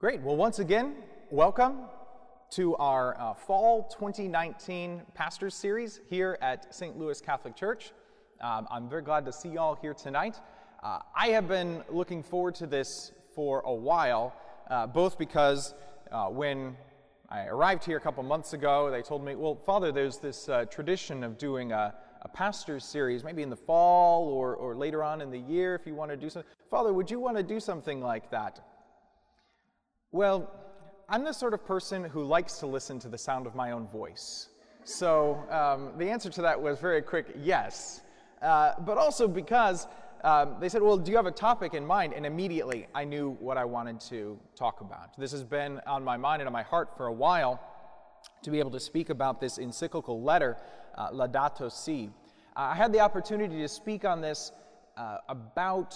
Great. Well, once again, welcome to our Fall 2019 Pastors Series here at St. Louis Catholic Church. I'm very glad to see you all here tonight. I have been looking forward to this for a while, both because when I arrived here a couple months ago, they told me, well, Father, there's this tradition of doing a Pastors Series, maybe in the fall or later on in the year if you want to do something. Father, would you want to do something like that? Well, I'm the sort of person who likes to listen to the sound of my own voice. So the answer to that was very quick, yes. But also because they said, well, do you have a topic in mind? And immediately I knew what I wanted to talk about. This has been on my mind and on my heart for a while to be able to speak about this encyclical letter, Laudato Si. I had the opportunity to speak on this about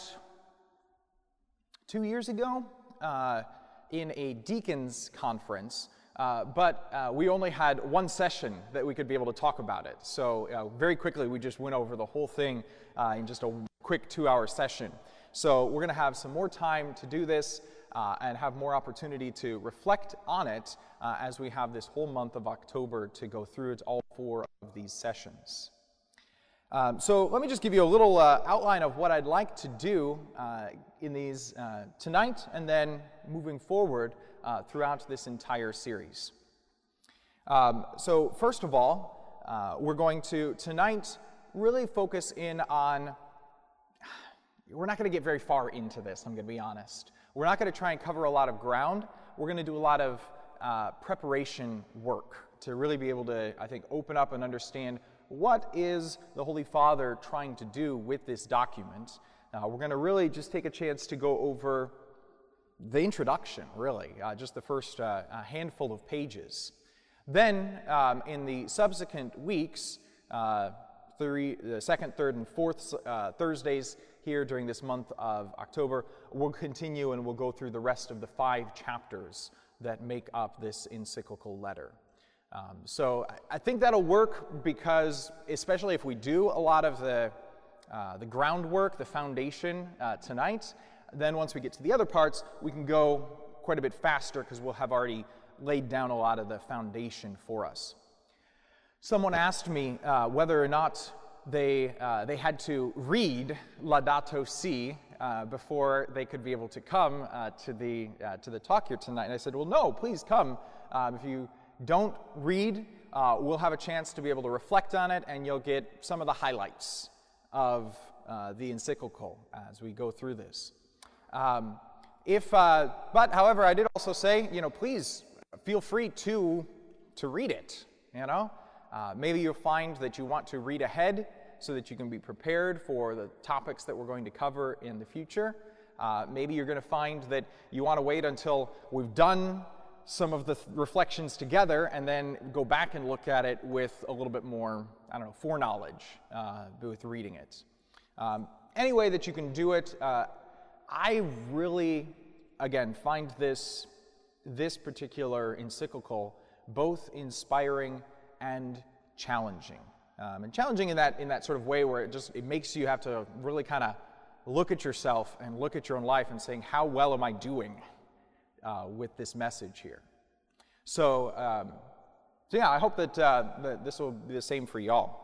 2 years ago. In a deacons conference, but we only had one session that we could be able to talk about it. So very quickly we just went over the whole thing in just a quick 2-hour session. So we're going to have some more time to do this and have more opportunity to reflect on it as we have this whole month of October to go through it, all 4 of these sessions. So let me just give you a little outline of what I'd like to do in these tonight and then moving forward throughout this entire series. So first of all, we're going to tonight really focus in on, we're not going to get very far into this, I'm going to be honest. We're not going to try and cover a lot of ground. We're going to do a lot of preparation work to really be able to, I think, open up and understand what is the Holy Father trying to do with this document. We're going to really just take a chance to go over the introduction, really, just the first handful of pages. Then, in the subsequent weeks, the second, third, and fourth Thursdays here during this month of October, we'll continue and we'll go through the rest of the 5 chapters that make up this encyclical letter. So I think that'll work because, especially if we do a lot of the groundwork, the foundation tonight, then once we get to the other parts, we can go quite a bit faster because we'll have already laid down a lot of the foundation for us. Someone asked me whether or not they had to read Laudato Si before they could be able to come to the talk here tonight. And I said, well, no, please come. If you don't read, we'll have a chance to be able to reflect on it, and you'll get some of the highlights of the encyclical as we go through this. But however, I did also say, please feel free to read it. Maybe you'll find that you want to read ahead so that you can be prepared for the topics that we're going to cover in the future. Maybe you're going to find that you want to wait until we've done some of the reflections together and then go back and look at it with a little bit more, foreknowledge with reading it. Any way that you can do it, I really, again, find this particular encyclical both inspiring and challenging. And challenging in that sort of way where it makes you have to really kind of look at yourself and look at your own life and saying, how well am I doing with this message here? So yeah, I hope that this will be the same for y'all.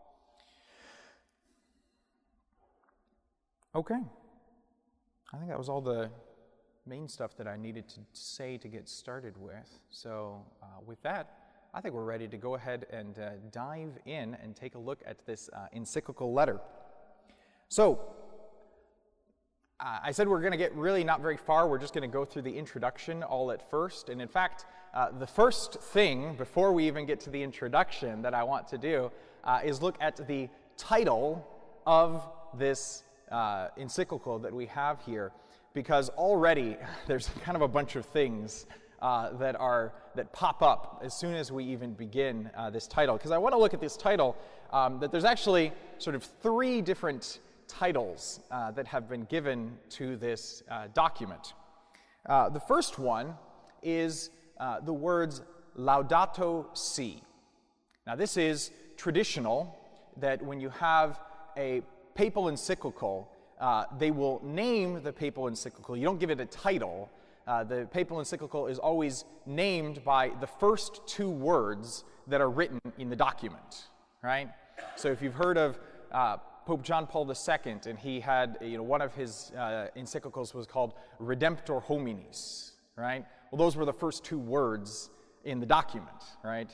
Okay. I think that was all the main stuff that I needed to say to get started with. So with that, I think we're ready to go ahead and dive in and take a look at this encyclical letter. So, I said we're going to get really not very far. We're just going to go through the introduction all at first. And in fact, the first thing, before we even get to the introduction, that I want to do is look at the title of this encyclical that we have here. Because already there's kind of a bunch of things that pop up as soon as we even begin this title. Because I want to look at this title, that there's actually sort of 3 different titles that have been given to this document. The first one is the words Laudato Si. Now this is traditional that when you have a papal encyclical, they will name the papal encyclical. You don't give it a title, The papal encyclical is always named by the first two words that are written in the document, right? So if you've heard of Pope John Paul II, and he had, one of his encyclicals was called Redemptor Hominis, right? Well, those were the first two words in the document, right?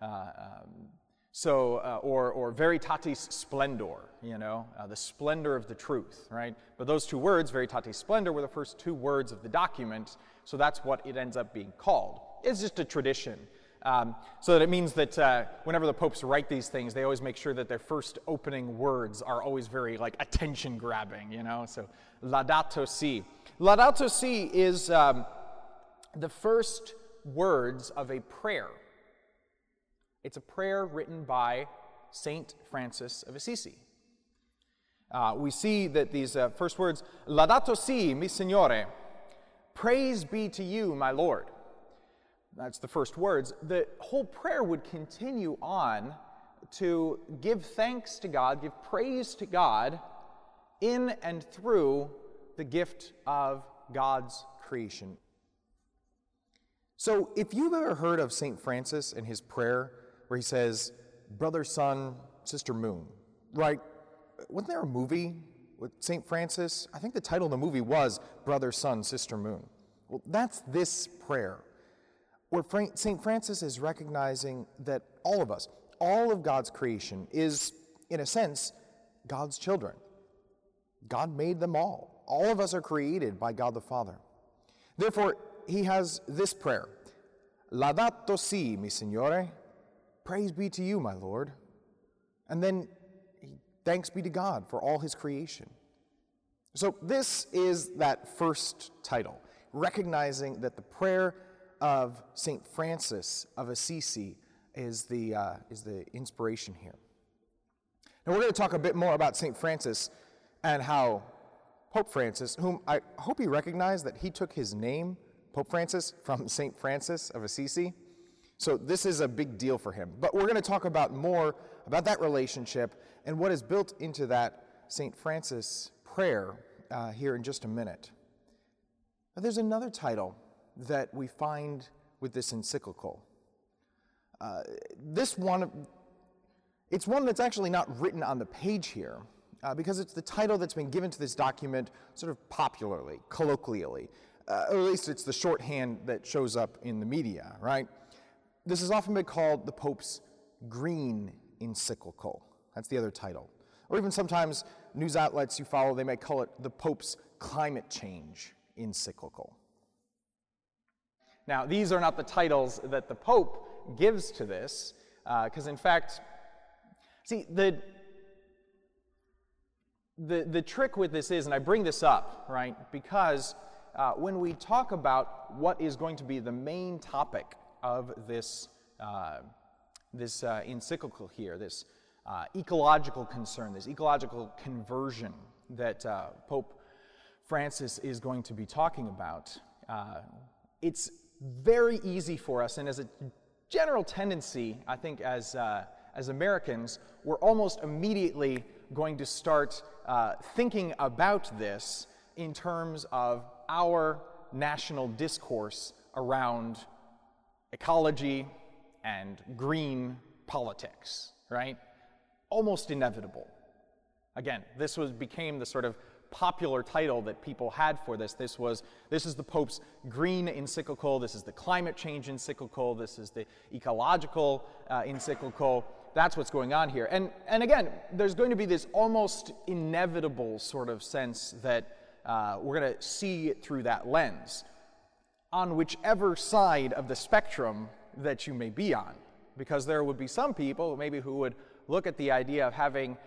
Or Veritatis Splendor, the splendor of the truth, right? But those two words, Veritatis Splendor, were the first two words of the document, so that's what it ends up being called. It's just a tradition. So that it means that whenever the popes write these things, they always make sure that their first opening words are always very, attention-grabbing, So, Laudato Si. Laudato Si is the first words of a prayer. It's a prayer written by Saint Francis of Assisi. We see that these first words, Laudato Si, mi Signore, praise be to you, my Lord. That's the first words. The whole prayer would continue on to give thanks to God, give praise to God in and through the gift of God's creation. So if you've ever heard of St. Francis and his prayer where he says, brother, sun, sister, moon, right? Wasn't there a movie with St. Francis? I think the title of the movie was Brother, Sun, Sister, Moon. Well, that's this prayer, where St. Francis is recognizing that all of us, all of God's creation is, in a sense, God's children. God made them all. All of us are created by God the Father. Therefore, he has this prayer, Laudato Si, mi Signore, praise be to you, my Lord. And then, thanks be to God for all his creation. So this is that first title, recognizing that the prayer of St. Francis of Assisi is the inspiration here. Now we're going to talk a bit more about St. Francis and how Pope Francis, whom I hope you recognize that he took his name, Pope Francis, from St. Francis of Assisi. So this is a big deal for him. But we're going to talk about more about that relationship and what is built into that St. Francis prayer here in just a minute. But there's another title that we find with this encyclical. It's one that's actually not written on the page here, because it's the title that's been given to this document sort of popularly, colloquially. Or at least it's the shorthand that shows up in the media, right? This has often been called the Pope's Green Encyclical. That's the other title. Or even sometimes news outlets you follow, they may call it the Pope's Climate Change Encyclical. Now, these are not the titles that the Pope gives to this, because in fact, see, the trick with this is, and I bring this up, right, because when we talk about what is going to be the main topic of this encyclical here, this ecological concern, this ecological conversion that Pope Francis is going to be talking about, it's very easy for us, and as a general tendency, I think as Americans, we're almost immediately going to start thinking about this in terms of our national discourse around ecology and green politics, right? Almost inevitable. Again, this became the sort of popular title that people had for this. This is the Pope's Green Encyclical, this is the Climate Change Encyclical, this is the Ecological Encyclical. That's what's going on here. And again, there's going to be this almost inevitable sort of sense that we're going to see it through that lens, on whichever side of the spectrum that you may be on. Because there would be some people maybe who would look at the idea of having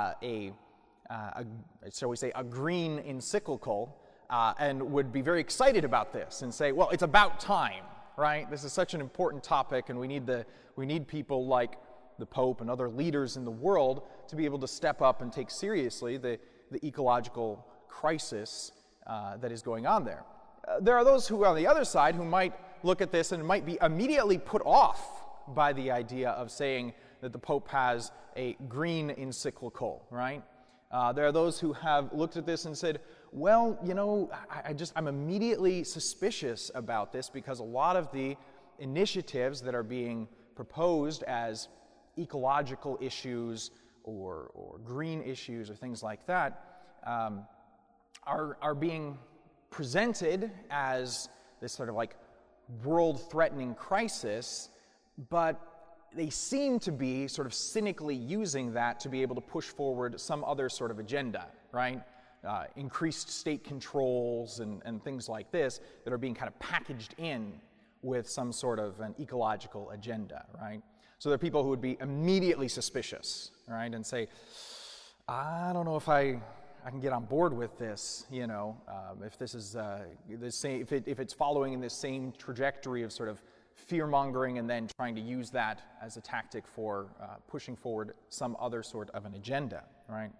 shall we say, a green encyclical, and would be very excited about this and say, well, it's about time, right? This is such an important topic, and we need people like the Pope and other leaders in the world to be able to step up and take seriously the ecological crisis that is going on there. There are those who, on the other side, who might look at this and might be immediately put off by the idea of saying that the Pope has a green encyclical, right? There are those who have looked at this and said, well, I'm immediately suspicious about this because a lot of the initiatives that are being proposed as ecological issues or green issues or things like that are being presented as this sort of like world-threatening crisis, but they seem to be sort of cynically using that to be able to push forward some other sort of agenda, right? Increased state controls and things like this that are being kind of packaged in with some sort of an ecological agenda, right? So there are people who would be immediately suspicious, right, and say, I don't know if I can get on board with this, if this is the same, if it's following in this same trajectory of sort of fear-mongering and then trying to use that as a tactic for pushing forward some other sort of an agenda, right?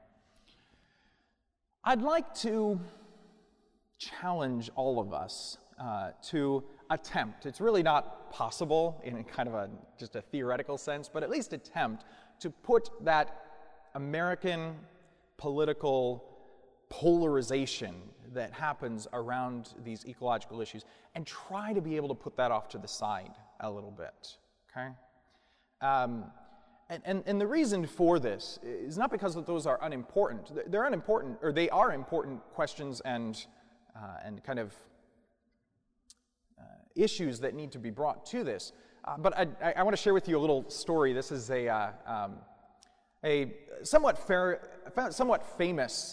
I'd like to challenge all of us to attempt, it's really not possible in kind of just a theoretical sense, but at least attempt to put that American political polarization that happens around these ecological issues and try to be able to put that off to the side a little bit, okay? And the reason for this is not because that those are unimportant. They're unimportant, or they are important questions and kind of issues that need to be brought to this. But I want to share with you a little story. This is a somewhat famous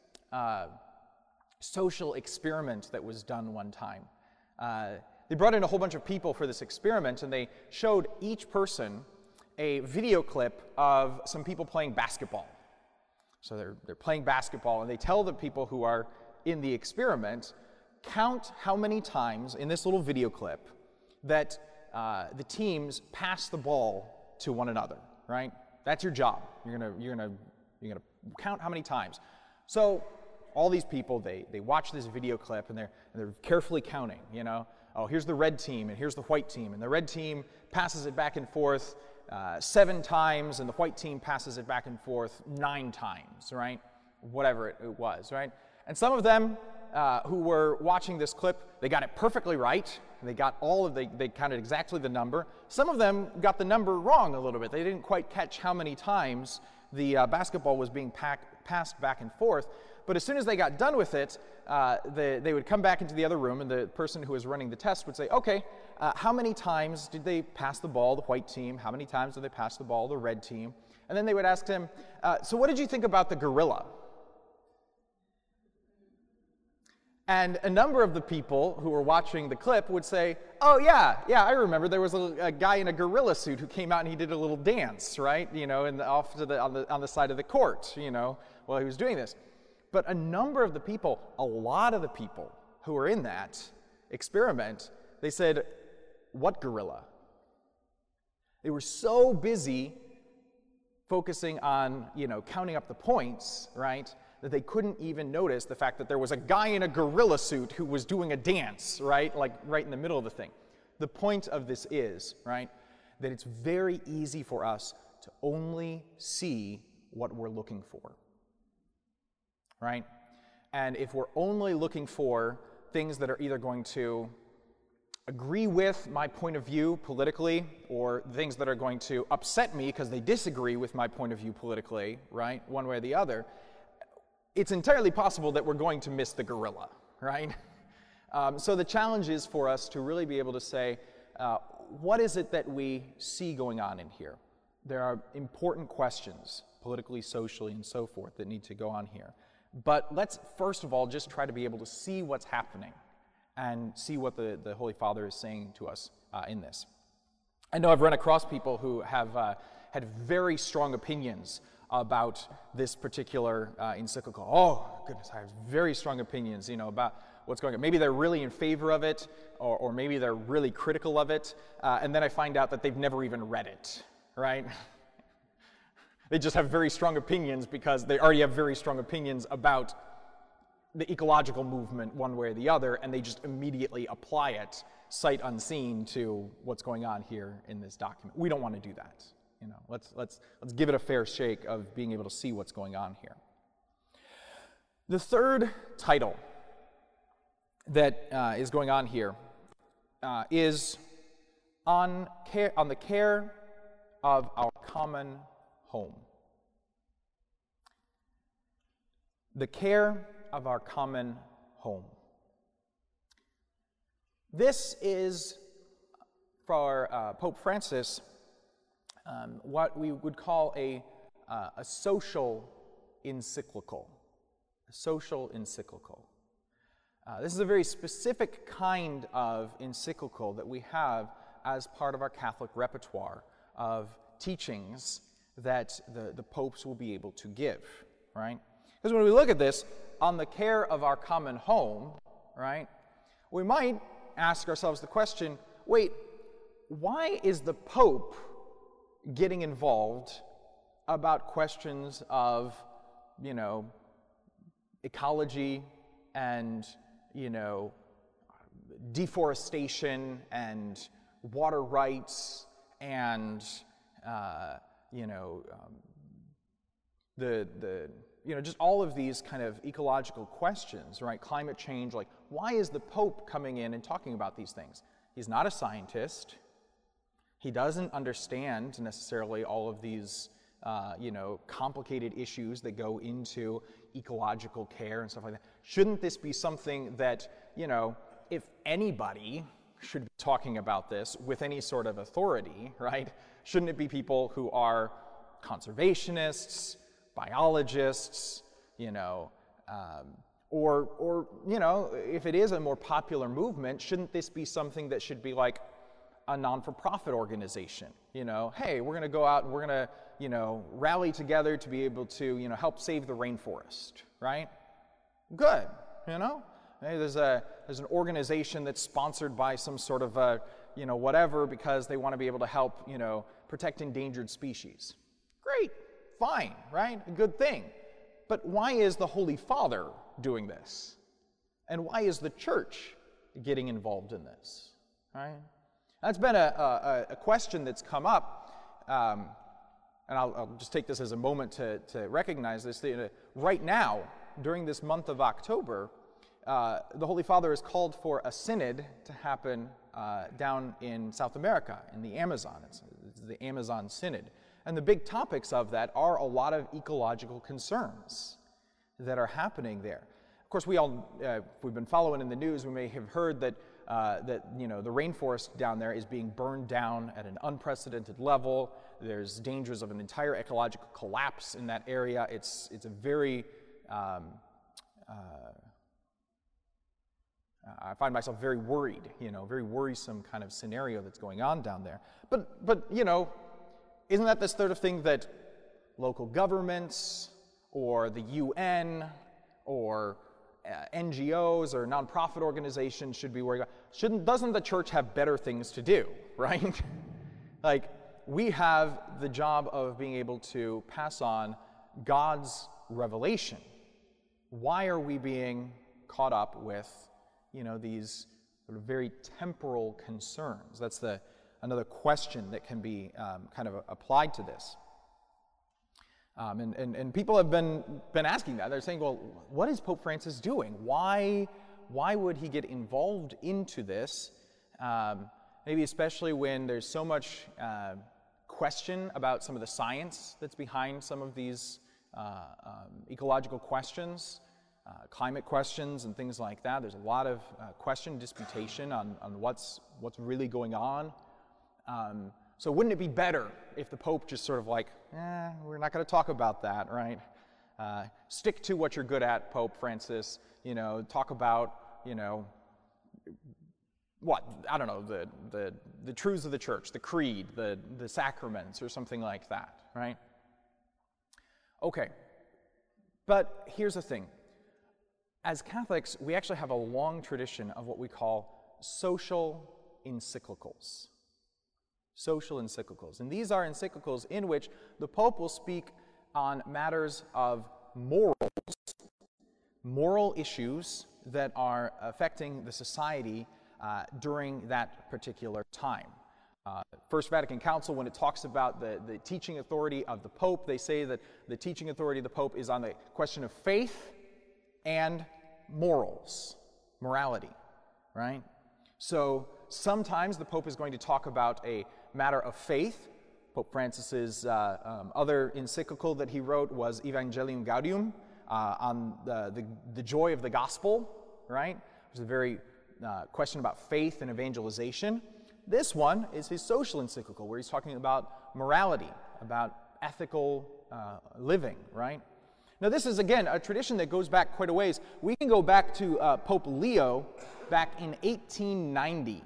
social experiment that was done one time. They brought in a whole bunch of people for this experiment, and they showed each person a video clip of some people playing basketball. So they're playing basketball, and they tell the people who are in the experiment, count how many times in this little video clip that the teams pass the ball to one another, right? That's your job. You're gonna count how many times. So all these people, they watch this video clip and they're carefully counting, Oh, here's the red team and here's the white team, and the red team passes it back and forth 7 times, and the white team passes it back and forth 9 times, right? Whatever it was, right? And some of them who were watching this clip, they got it perfectly right. They got they counted exactly the number. Some of them got the number wrong a little bit. They didn't quite catch how many times the basketball was being passed back and forth. But as soon as they got done with it, they would come back into the other room, and the person who was running the test would say, okay, how many times did they pass the ball, the white team? How many times did they pass the ball, the red team? And then they would ask him, so what did you think about the gorilla? And a number of the people who were watching the clip would say, oh, yeah, I remember there was a guy in a gorilla suit who came out and he did a little dance, right, off to on the side of the court, while he was doing this. But a number of the people, a lot of the people who were in that experiment, they said, what gorilla? They were so busy focusing on, counting up the points, right, that they couldn't even notice the fact that there was a guy in a gorilla suit who was doing a dance, right, like right in the middle of the thing. The point of this is, right, that it's very easy for us to only see what we're looking for, right? And if we're only looking for things that are either going to agree with my point of view politically, or things that are going to upset me because they disagree with my point of view politically, right, one way or the other, it's entirely possible that we're going to miss the gorilla, right? So the challenge is for us to really be able to say, what is it that we see going on in here? There are important questions, politically, socially, and so forth, that need to go on here. But let's first of all just try to be able to see what's happening and see what the Holy Father is saying to us in this. I know I've run across people who have had very strong opinions about this particular encyclical. Oh, goodness, I have very strong opinions, about what's going on. Maybe they're really in favor of it, or maybe they're really critical of it, and then I find out that they've never even read it, right? They just have very strong opinions because they already have very strong opinions about the ecological movement one way or the other, and they just immediately apply it, sight unseen, to what's going on here in this document. We don't want to do that. Let's give it a fair shake of being able to see what's going on here. The third title that is going on here is on the care of our common home. The care of our common home. This is, for Pope Francis, what we would call a social encyclical. A social encyclical. This is a very specific kind of encyclical that we have as part of our Catholic repertoire of teachings that the popes will be able to give, right? Because when we look at this, on the care of our common home, right, we might ask ourselves the question, wait, why is the Pope getting involved about questions of, ecology and, deforestation and water rights and, just all of these kind of ecological questions, right? Climate change, like, why is the Pope coming in and talking about these things? He's not a scientist. He doesn't understand necessarily all of these, complicated issues that go into ecological care and stuff like that. Shouldn't this be something that, if anybody should be talking about this with any sort of authority, right? Shouldn't it be people who are conservationists, biologists, or if it is a more popular movement, shouldn't this be something that should be like a non-for-profit organization? Hey, we're going to go out and we're going to, rally together to be able to, help save the rainforest, right? Good, Hey, there's an organization that's sponsored by some sort of a, whatever, because they want to be able to help, protect endangered species. Great, fine, right? A good thing. But why is the Holy Father doing this? And why is the Church getting involved in this, right? That's been a question that's come up, and I'll just take this as a moment to recognize this. Right now, during this month of October, the Holy Father has called for a synod to happen down in South America, in the Amazon. It's the Amazon Synod. And the big topics of that are a lot of ecological concerns that are happening there. Of course, we all, if we've been following in the news, we may have heard that the rainforest down there is being burned down at an unprecedented level. There's dangers of an entire ecological collapse in that area. It's a very I find myself very worried, very worrisome kind of scenario that's going on down there. But isn't that the sort of thing that local governments or the UN or NGOs or nonprofit organizations should be worried about? Doesn't the Church have better things to do, right? Like, we have the job of being able to pass on God's revelation. Why are we being caught up with, these sort of very temporal concerns? That's another question that can be kind of applied to this. And people have been asking that. They're saying, well, what is Pope Francis doing? Why would he get involved into this? Maybe especially when there's so much question about some of the science that's behind some of these ecological questions, climate questions and things like that. There's a lot of disputation on what's really going on. So wouldn't it be better if the Pope just sort of like, we're not going to talk about that, right? Stick to what you're good at, Pope Francis. Talk about, what? I don't know, the truths of the Church, the creed, the sacraments, or something like that, right? Okay, but here's the thing. As Catholics, we actually have a long tradition of what we call social encyclicals. Social encyclicals. And these are encyclicals in which the Pope will speak on matters of moral issues that are affecting the society during that particular time. First Vatican Council, when it talks about the teaching authority of the Pope, they say that the teaching authority of the Pope is on the question of faith and morality, right? So sometimes the Pope is going to talk about a matter of faith. Pope Francis's other encyclical that he wrote was Evangelium Gaudium, on the joy of the gospel, right? It was a very question about faith and evangelization. This one is his social encyclical, where he's talking about morality, about ethical living, right? Now, this is, again, a tradition that goes back quite a ways. We can go back to Pope Leo back in 1890,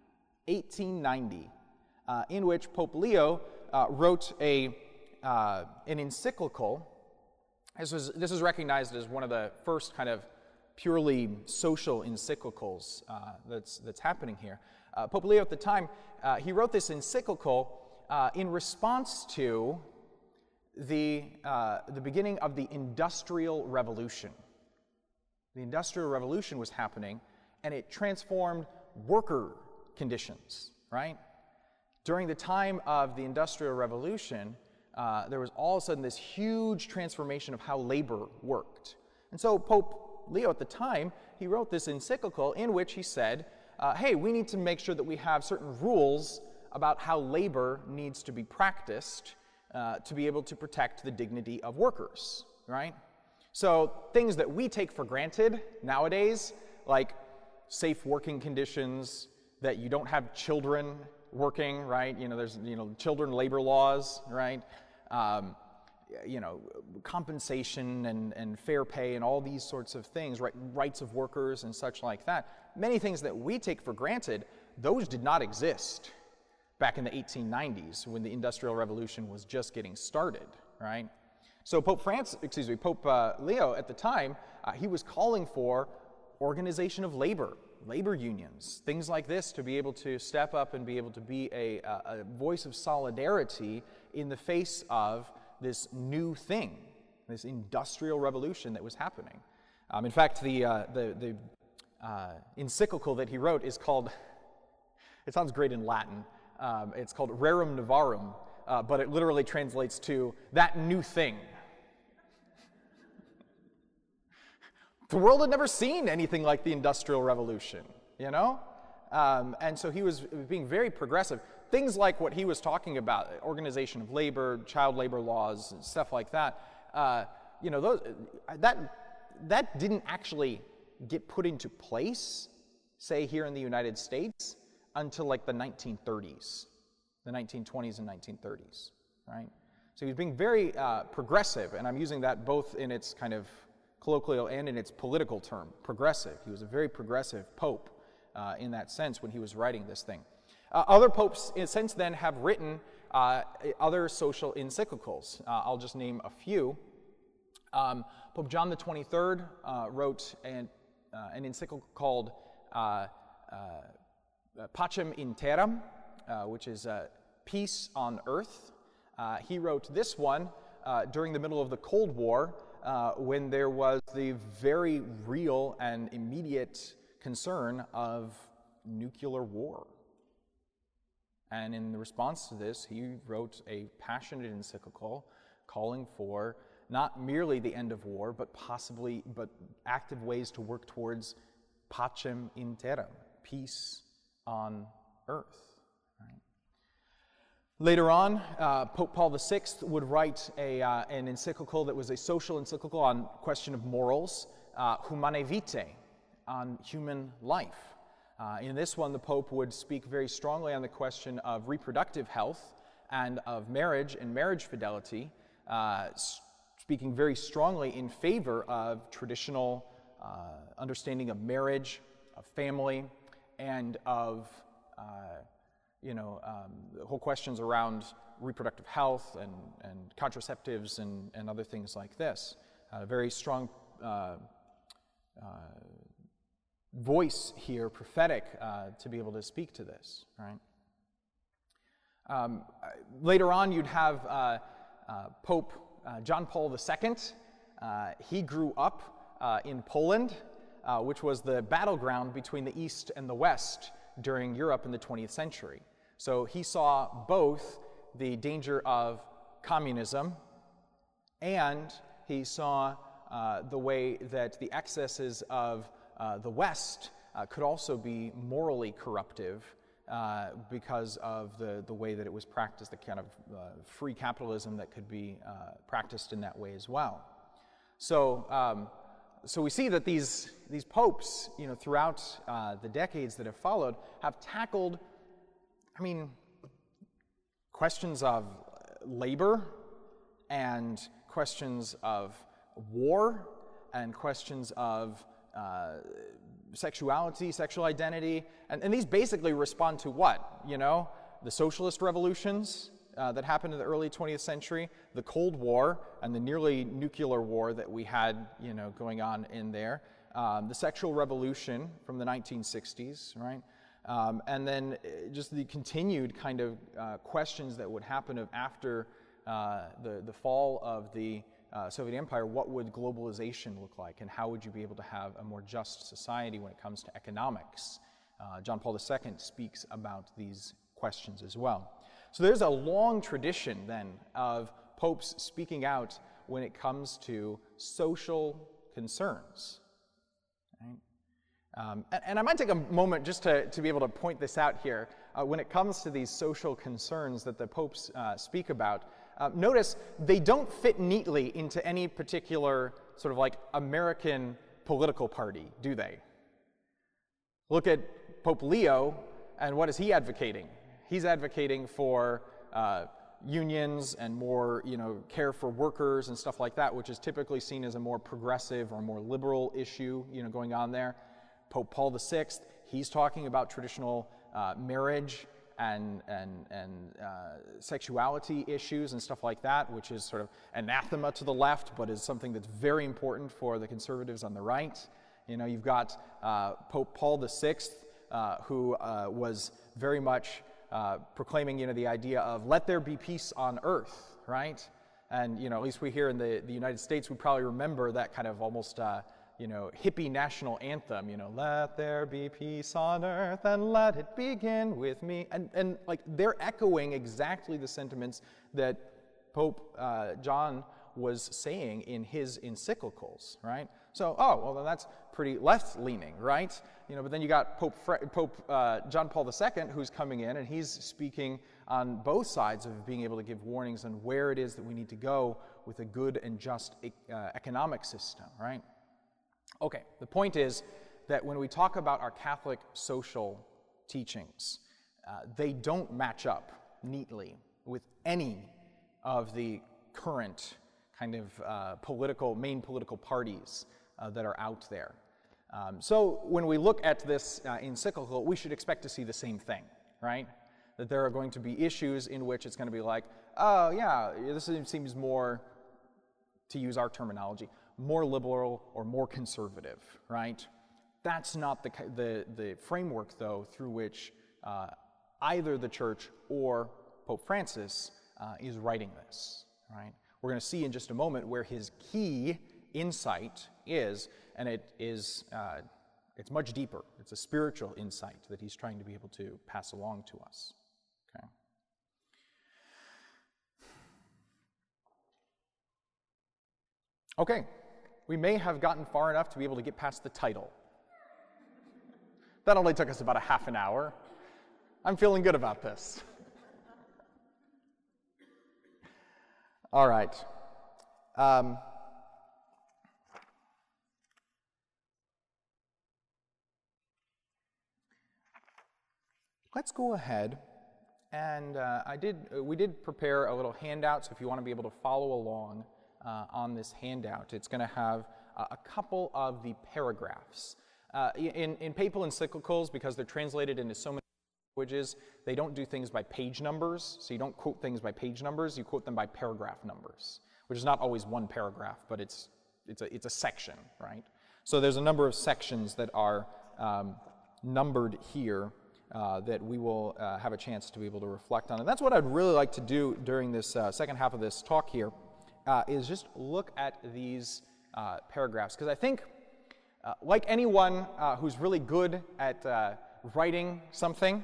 in which Pope Leo wrote an encyclical. This is recognized as one of the first kind of purely social encyclicals that's happening here. Pope Leo at the time, he wrote this encyclical in response to the beginning of the Industrial Revolution. The Industrial Revolution was happening, and it transformed worker conditions, right? During the time of the Industrial Revolution, there was all of a sudden this huge transformation of how labor worked. And so Pope Leo at the time, he wrote this encyclical in which he said, hey, we need to make sure that we have certain rules about how labor needs to be practiced to be able to protect the dignity of workers, right? So things that we take for granted nowadays, like safe working conditions, that you don't have children working, right? There's children labor laws, right? Compensation and fair pay and all these sorts of things, right? Rights of workers and such like that. Many things that we take for granted, those did not exist back in the 1890s when the Industrial Revolution was just getting started, right? So Pope Leo at the time, he was calling for organization of labor unions, things like this, to be able to step up and be able to be a voice of solidarity in the face of this new thing, this industrial revolution that was happening. In fact, the encyclical that he wrote is called, it sounds great in Latin, it's called Rerum Novarum, but it literally translates to that new thing. The world had never seen anything like the Industrial Revolution, and so he was being very progressive. Things like what he was talking about, organization of labor, child labor laws, and stuff like that, that didn't actually get put into place, say, here in the United States, until like the 1930s, the 1920s and 1930s, right? So he was being very progressive, and I'm using that both in its kind of colloquial and in its political term, progressive. He was a very progressive pope in that sense when he was writing this thing. Other popes since then have written other social encyclicals. I'll just name a few. Pope John the 23rd wrote an encyclical called Pacem in Terram, which is peace on earth. He wrote this one during the middle of the Cold War, when there was the very real and immediate concern of nuclear war. And in response to this, he wrote a passionate encyclical calling for not merely the end of war, but active ways to work towards pacem in terram, peace on earth. Right? Later on, Pope Paul VI would write an encyclical that was a social encyclical on question of morals, Humanae Vitae, on human life. In this one, the Pope would speak very strongly on the question of reproductive health and of marriage and marriage fidelity, speaking very strongly in favor of traditional understanding of marriage, of family, and of the whole questions around reproductive health and contraceptives and other things like this. A very strong voice here, prophetic, to be able to speak to this, right? Later on, you'd have Pope John Paul II. He grew up in Poland, which was the battleground between the East and the West during Europe in the 20th century. So he saw both the danger of communism, and he saw the way that the excesses of the West could also be morally corruptive because of the way that it was practiced, the kind of free capitalism that could be practiced in that way as well. So we see that these popes, throughout the decades that have followed, have tackled, questions of labor and questions of war and questions of sexuality, sexual identity, and these basically respond to what? The socialist revolutions that happened in the early 20th century, the Cold War, and the nearly nuclear war that we had, going on in there, the sexual revolution from the 1960s, right? And then just the continued kind of questions that would happen after the fall of the Soviet Empire. What would globalization look like, and how would you be able to have a more just society when it comes to economics? John Paul II speaks about these questions as well. So there's a long tradition then of popes speaking out when it comes to social concerns. Right? And I might take a moment just to be able to point this out here. When it comes to these social concerns that the popes speak about, notice they don't fit neatly into any particular sort of like American political party, do they? Look at Pope Leo, and what is he advocating? He's advocating for unions and more, care for workers and stuff like that, which is typically seen as a more progressive or more liberal issue, going on there. Pope Paul VI, he's talking about traditional marriage and sexuality issues and stuff like that, which is sort of anathema to the left, but is something that's very important for the conservatives on the right. You've got Pope Paul VI, who was very much proclaiming, the idea of let there be peace on earth, right? And, at least we here in the United States, we probably remember that kind of almost, hippie national anthem, let there be peace on earth and let it begin with me. And like, they're echoing exactly the sentiments that Pope John was saying in his encyclicals, right? So, then that's pretty left-leaning, right? But then you got Pope John Paul II, who's coming in, and he's speaking on both sides of being able to give warnings on where it is that we need to go with a good and just economic system, right? Okay, the point is that when we talk about our Catholic social teachings, they don't match up neatly with any of the current kind of main political parties that are out there. So when we look at this encyclical, we should expect to see the same thing, right? That there are going to be issues in which it's going to be like, oh yeah, this seems more, to use our terminology, more liberal or more conservative, right? That's not the framework, though, through which either the Church or Pope Francis is writing this, right? We're going to see in just a moment where his key insight is, and it's much deeper. It's a spiritual insight that he's trying to be able to pass along to us. Okay, we may have gotten far enough to be able to get past the title. That only took us about a half an hour. I'm feeling good about this. All right. Let's go ahead, and we did prepare a little handout, so if you want to be able to follow along on this handout, it's going to have a couple of the paragraphs. In papal encyclicals, because they're translated into so many languages, they don't do things by page numbers, so you don't quote things by page numbers, you quote them by paragraph numbers, which is not always one paragraph, but it's a section, right? So there's a number of sections that are numbered here that we will have a chance to be able to reflect on. And that's what I'd really like to do during this second half of this talk here, is just look at these paragraphs. Because I think, like anyone who's really good at writing something,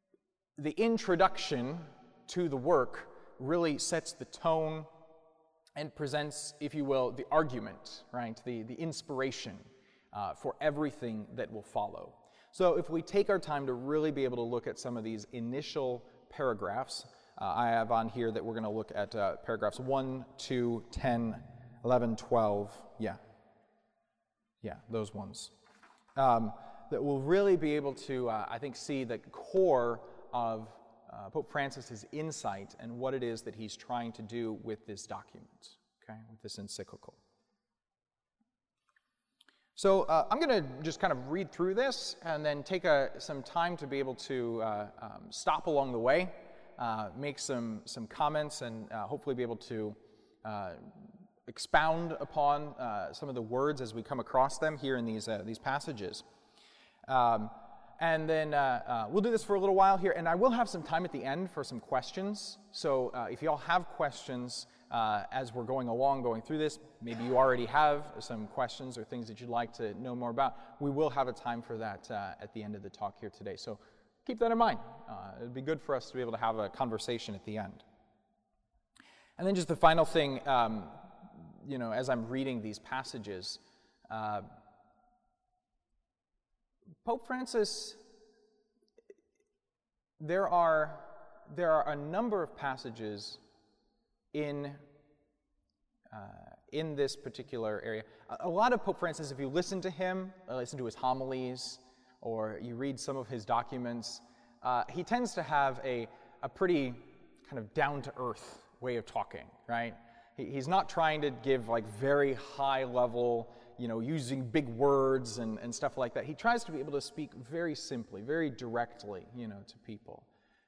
the introduction to the work really sets the tone and presents, if you will, the argument, right, the inspiration for everything that will follow. So if we take our time to really be able to look at some of these initial paragraphs, I have on here that we're going to look at paragraphs 1, 2, 10, 11, 12, yeah, those ones. That will really be able to, I think, see the core of Pope Francis's insight and what it is that he's trying to do with this document, okay, with this encyclical. So I'm going to just kind of read through this and then take some time to be able to stop along the way, make some comments, and hopefully be able to expound upon some of the words as we come across them here in these passages. And then we'll do this for a little while here, and I will have some time at the end for some questions. So if you all have questions as we're going through this, maybe you already have some questions or things that you'd like to know more about, we will have a time for that at the end of the talk here today. So keep that in mind. It'd be good for us to be able to have a conversation at the end. And then just the final thing, as I'm reading these passages, Pope Francis, there are a number of passages in this particular area. A lot of Pope Francis, if you listen to him, listen to his homilies, or you read some of his documents, he tends to have a pretty kind of down-to-earth way of talking, right? He's not trying to give like very high-level, using big words and stuff like that. He tries to be able to speak very simply, very directly, to people.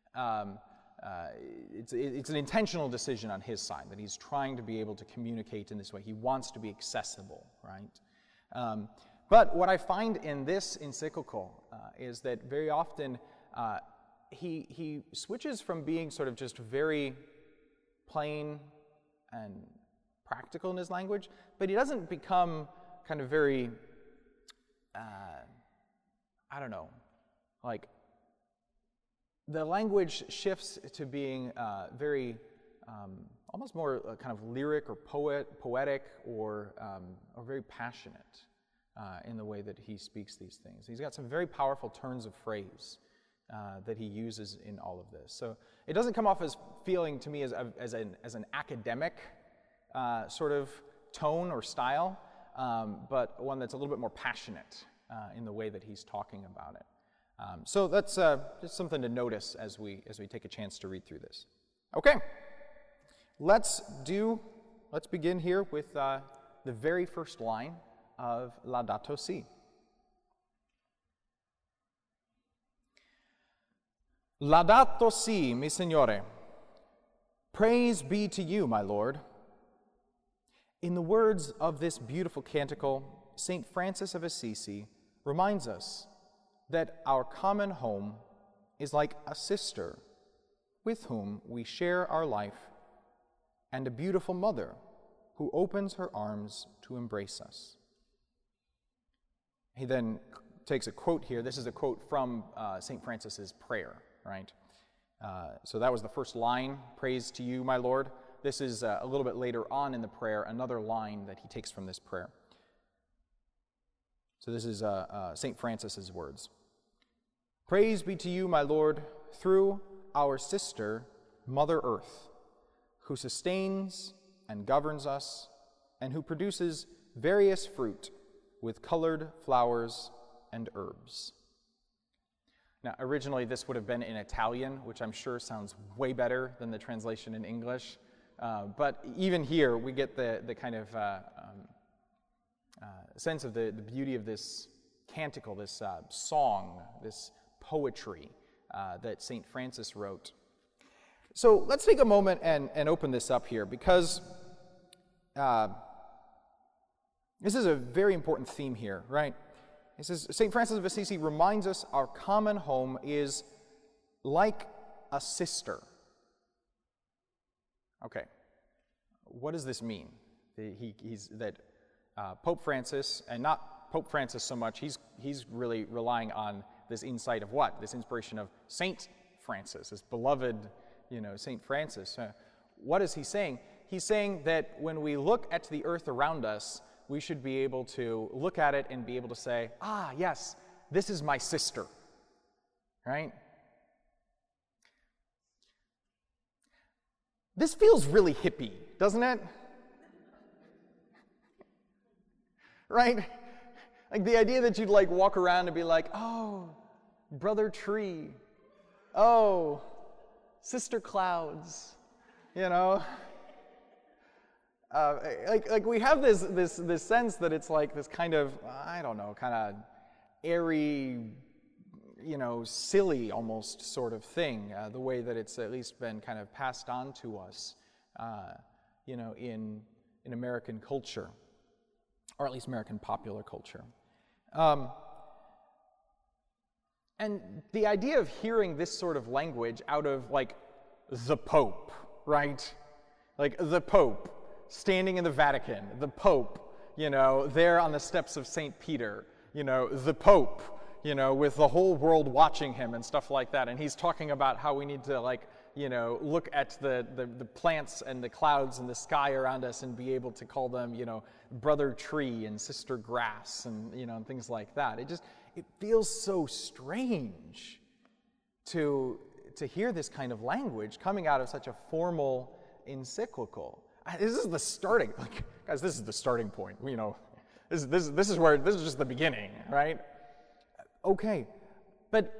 It's an intentional decision on his side that he's trying to be able to communicate in this way. He wants to be accessible, right? But what I find in this encyclical is that very often he switches from being sort of just very plain and practical in his language, but he doesn't become kind of very, the language shifts to being very, almost more kind of lyric or poetic or very passionate in the way that he speaks these things. He's got some very powerful turns of phrase that he uses in all of this. So it doesn't come off as feeling to me as an academic sort of tone or style, but one that's a little bit more passionate in the way that he's talking about it. So that's just something to notice as we take a chance to read through this. Okay, let's begin here with the very first line of Laudato Si. Laudato Si, mi Signore. Praise be to you, my Lord. In the words of this beautiful canticle, St. Francis of Assisi reminds us that our common home is like a sister with whom we share our life and a beautiful mother who opens her arms to embrace us. He then takes a quote here. This is a quote from St. Francis's prayer, right? So that was the first line, praise to you, my Lord. This is a little bit later on in the prayer, another line that he takes from this prayer. So this is St. Francis's words. Praise be to you, my Lord, through our sister, Mother Earth, who sustains and governs us, and who produces various fruit with colored flowers and herbs. Now, originally this would have been in Italian, which I'm sure sounds way better than the translation in English. But even here, we get the kind of sense of the beauty of this canticle, this song, this poetry that St. Francis wrote. So let's take a moment and open this up here, because this is a very important theme here, right? It says, St. Francis of Assisi reminds us our common home is like a sister. Okay, what does this mean? Pope Francis, and not Pope Francis so much, he's really relying on this insight of what? This inspiration of Saint Francis, this beloved, Saint Francis. What is he saying? he's saying that when we look at the earth around us, we should be able to look at it and be able to say, ah, yes, this is my sister, right? This feels really hippie, doesn't it? Right? Like the idea that you'd like walk around and be like, oh, brother tree, oh, sister clouds, you know? Like we have this sense that it's like this kind of, I don't know, kind of airy, you know, silly almost sort of thing, the way that it's at least been kind of passed on to us, you know, in American culture, or at least American popular culture. And the idea of hearing this sort of language out of, like, the Pope, right? Like, the Pope standing in the Vatican, the Pope, you know, there on the steps of St. Peter, you know, the Pope, you know, with the whole world watching him and stuff like that. And he's talking about how we need to, like, you know, look at the plants and the clouds and the sky around us and be able to call them, you know, brother tree and sister grass and, you know, and things like that. It feels so strange to hear this kind of language coming out of such a formal encyclical. This is the starting, like, guys, this is the starting point. You know, this is just the beginning, right? Okay, but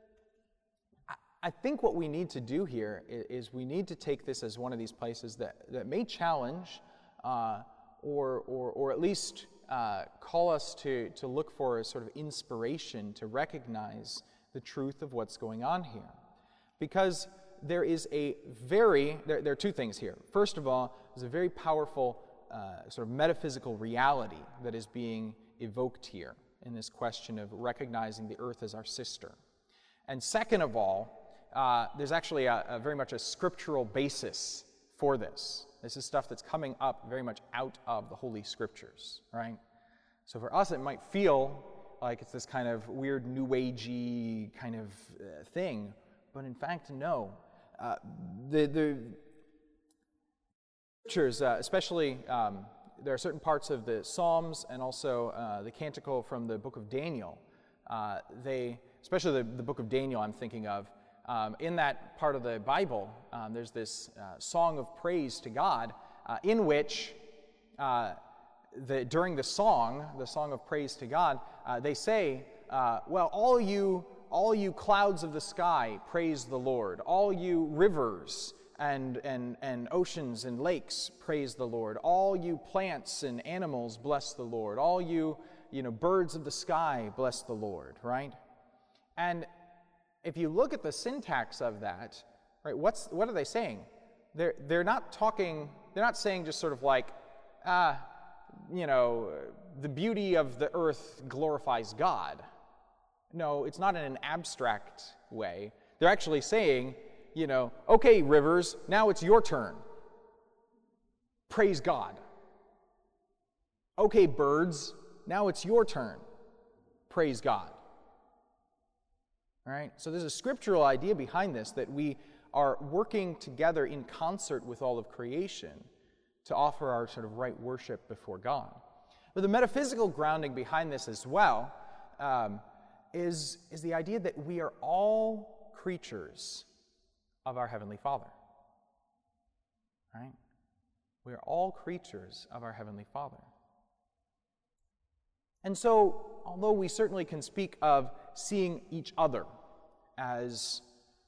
I think what we need to do here is we need to take this as one of these places that may challenge or at least call us to look for a sort of inspiration to recognize the truth of what's going on here. Because there are two things here. First of all, there's a very powerful sort of metaphysical reality that is being evoked here in this question of recognizing the earth as our sister. And second of all, there's actually a very much a scriptural basis for this. This is stuff that's coming up very much out of the Holy Scriptures, right? So for us, it might feel like it's this kind of weird New Agey kind of thing, but in fact, no. The Scriptures, especially, there are certain parts of the Psalms and also the canticle from the book of Daniel. Especially the book of Daniel I'm thinking of, in that part of the Bible, there's this song of praise to God, in which during the song of praise to God, they say, well, all you clouds of the sky, praise the Lord. All you rivers and oceans and lakes, praise the Lord. All you plants and animals, bless the Lord. All you birds of the sky, bless the Lord, right? And if you look at the syntax of that, right, what are they saying? They're not saying just sort of like, the beauty of the earth glorifies God. No, it's not in an abstract way. They're actually saying, okay, rivers, now it's your turn. Praise God. Okay, birds, now it's your turn. Praise God. All right? So there's a scriptural idea behind this, that we are working together in concert with all of creation to offer our sort of right worship before God. But the metaphysical grounding behind this as well is the idea that we are all creatures of our Heavenly Father. Right? We are all creatures of our Heavenly Father. And so, although we certainly can speak of seeing each other as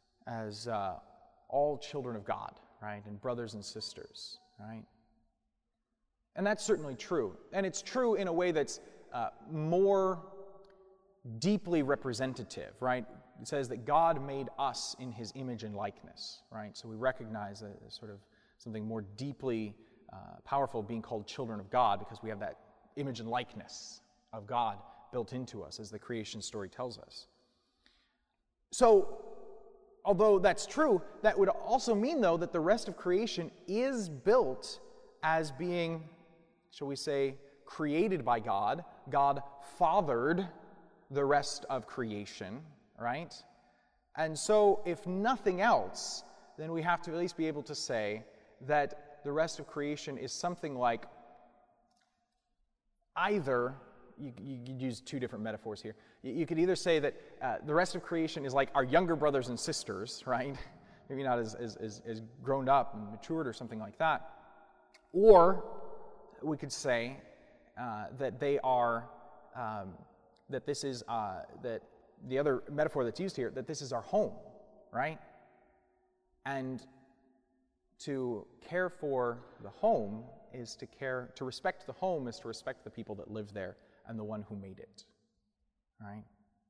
all children of God, right, and brothers and sisters, right? And that's certainly true. And it's true in a way that's more deeply representative, right? It says that God made us in His image and likeness, right? So we recognize a sort of something more deeply powerful being called children of God, because we have that image and likeness of God built into us, as the creation story tells us. So, although that's true, that would also mean, though, that the rest of creation is built as being, shall we say, created by God. God fathered the rest of creation, right? And so, if nothing else, then we have to at least be able to say that the rest of creation is something like either, you could use two different metaphors here. You could either say that the rest of creation is like our younger brothers and sisters, right? Maybe not as grown up and matured or something like that. Or we could say that they are, that this is, that the other metaphor that's used here, that this is our home, right? And to care for the home is to respect the home is to respect the people that live there and the one who made it, right?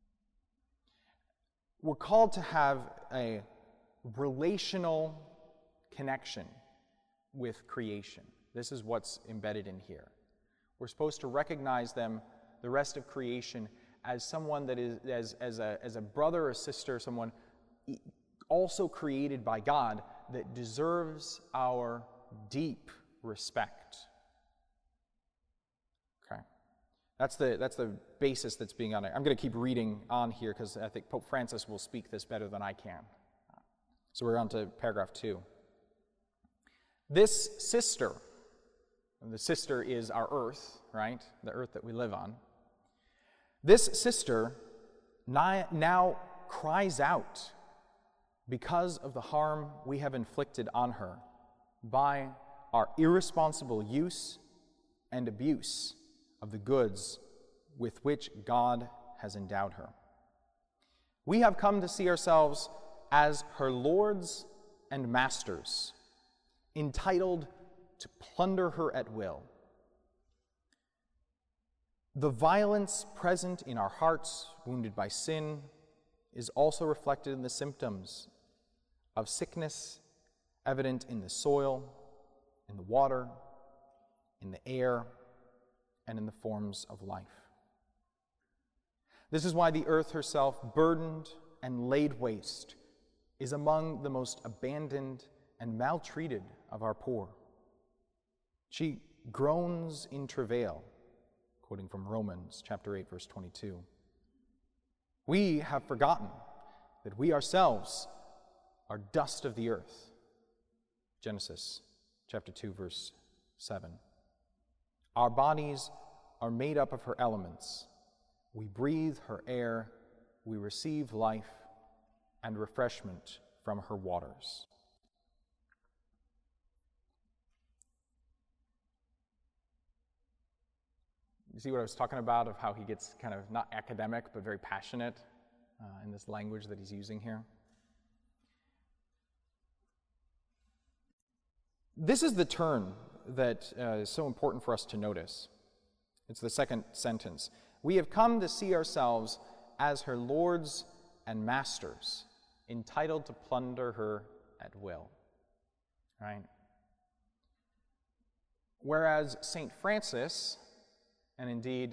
We're called to have a relational connection with creation. This is what's embedded in here. We're supposed to recognize them, the rest of creation, as someone that is, as a brother or sister, someone also created by God that deserves our deep respect. Okay, that's the basis that's being on it. I'm going to keep reading on here because I think Pope Francis will speak this better than I can. So we're on to paragraph 2. This sister, and the sister is our earth, right? The earth that we live on. This sister now cries out because of the harm we have inflicted on her by our irresponsible use and abuse of the goods with which God has endowed her. We have come to see ourselves as her lords and masters, entitled to plunder her at will. The violence present in our hearts, wounded by sin, is also reflected in the symptoms of sickness evident in the soil, in the water, in the air, and in the forms of life. This is why the earth herself, burdened and laid waste, is among the most abandoned and maltreated of our poor. She groans in travail, quoting from Romans chapter 8, verse 22. We have forgotten that we ourselves are dust of the earth. Genesis chapter 2, verse 7. Our bodies are made up of her elements. We breathe her air. We receive life and refreshment from her waters. You see what I was talking about, of how he gets kind of not academic, but very passionate in this language that he's using here? This is the turn that is so important for us to notice. It's the second sentence. We have come to see ourselves as her lords and masters, entitled to plunder her at will. Right? Whereas St. Francis, and indeed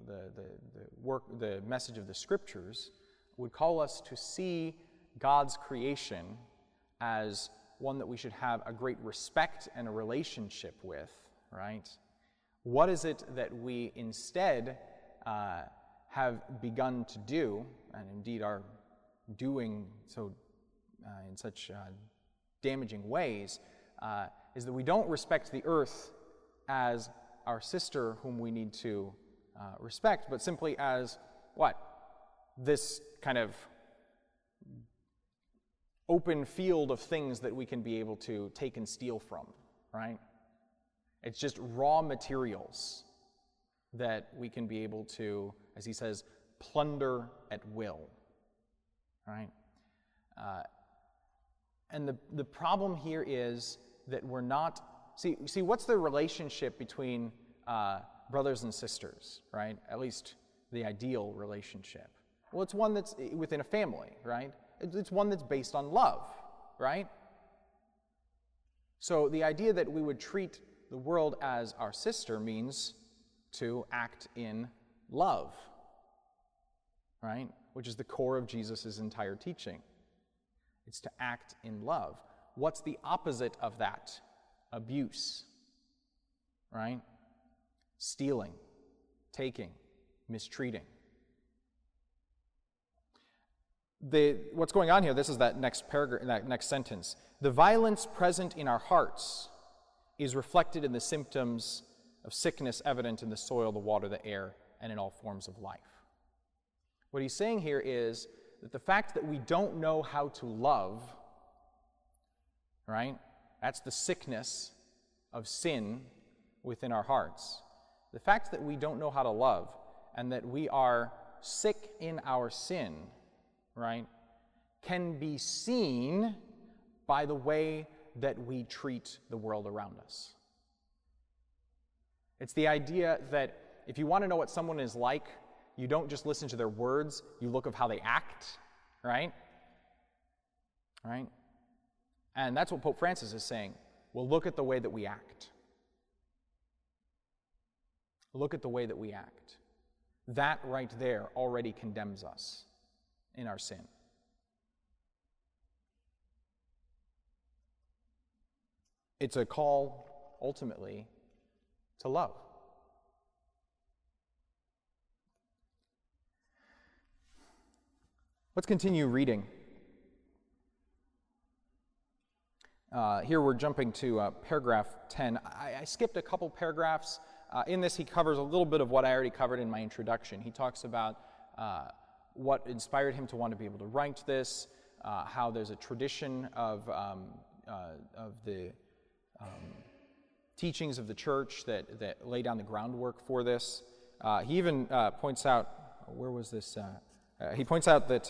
the message of the Scriptures, would call us to see God's creation as one that we should have a great respect and a relationship with, right? What is it that we instead have begun to do, and indeed are doing so in such damaging ways, is that we don't respect the earth as our sister whom we need to respect, but simply as what? This kind of open field of things that we can be able to take and steal from, right? It's just raw materials that we can be able to, as he says, plunder at will, right? And the problem here is that we're not, see, what's the relationship between brothers and sisters, right? At least the ideal relationship. Well, it's one that's within a family, right? It's one that's based on love, right? So the idea that we would treat the world as our sister means to act in love, right? Which is the core of Jesus' entire teaching. It's to act in love. What's the opposite of that? Abuse, right? Stealing, taking, mistreating. What's going on here, this is that next paragraph, that next sentence. The violence present in our hearts, is reflected in the symptoms of sickness evident in the soil, the water, the air, and in all forms of life. What he's saying here is that the fact that we don't know how to love, right, that's the sickness of sin within our hearts. The fact that we don't know how to love and that we are sick in our sin, right, can be seen by the way that we treat the world around us. It's the idea that if you want to know what someone is like, you don't just listen to their words, you look at how they act, right? Right? And that's what Pope Francis is saying. Well, look at the way that we act. Look at the way that we act. That right there already condemns us in our sin. It's a call, ultimately, to love. Let's continue reading. Here we're jumping to paragraph 10. I skipped a couple paragraphs. In this, he covers a little bit of what I already covered in my introduction. He talks about what inspired him to want to be able to write this, how there's a tradition of the teachings of the church that lay down the groundwork for this. He even points out, where was this? He points out that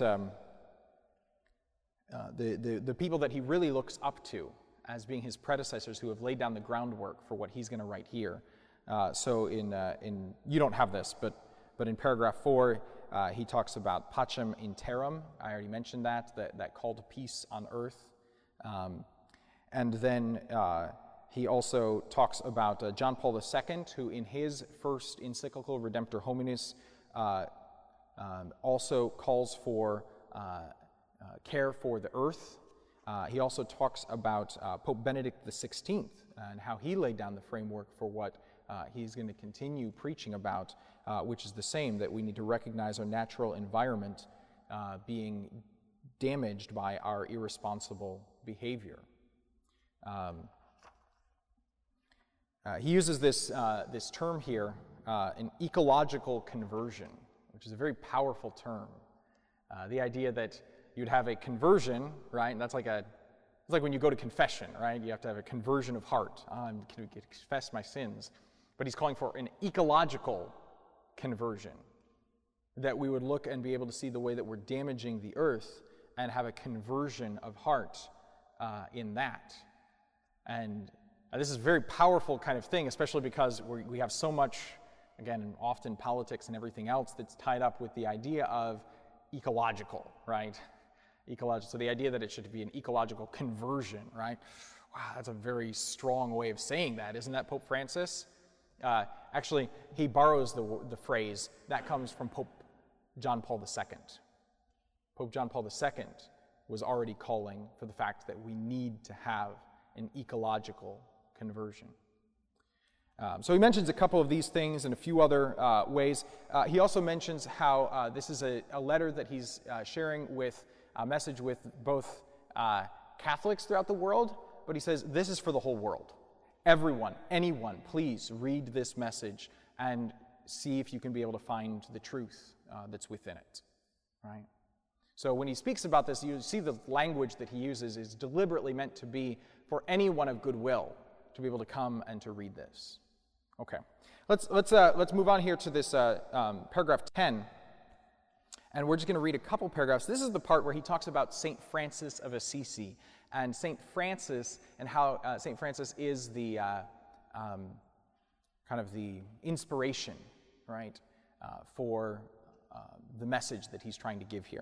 the people that he really looks up to as being his predecessors who have laid down the groundwork for what he's going to write here. So in you don't have this, but in paragraph 4, he talks about pacem in terram. I already mentioned that call to peace on earth. And then he also talks about John Paul II, who in his first encyclical, Redemptor Hominis, also calls for care for the earth. He also talks about Pope Benedict XVI and how he laid down the framework for what he's going to continue preaching about, which is the same, that we need to recognize our natural environment being damaged by our irresponsible behavior. He uses this term here, an ecological conversion, which is a very powerful term. The idea that you'd have a conversion, right? And it's like when you go to confession, right? You have to have a conversion of heart. I'm going to confess my sins. But he's calling for an ecological conversion, that we would look and be able to see the way that we're damaging the earth and have a conversion of heart in that. And this is a very powerful kind of thing, especially because we have so much, again, often politics and everything else that's tied up with the idea of ecological, right? Ecological. So the idea that it should be an ecological conversion, right? Wow, that's a very strong way of saying that, isn't that, Pope Francis? Actually, he borrows the phrase that comes from Pope John Paul II. Pope John Paul II was already calling for the fact that we need to have an ecological conversion. So he mentions a couple of these things and a few other ways. He also mentions how this is a letter that he's sharing with a message with both Catholics throughout the world, but he says this is for the whole world. Everyone, anyone, please read this message and see if you can be able to find the truth that's within it, right? So when he speaks about this, you see the language that he uses is deliberately meant to be for anyone of goodwill to be able to come and to read this. Okay, let's move on here to this paragraph 10, and we're just going to read a couple paragraphs. This is the part where he talks about St. Francis of Assisi and St. Francis and how St. Francis is the kind of the inspiration, right, for the message that he's trying to give here.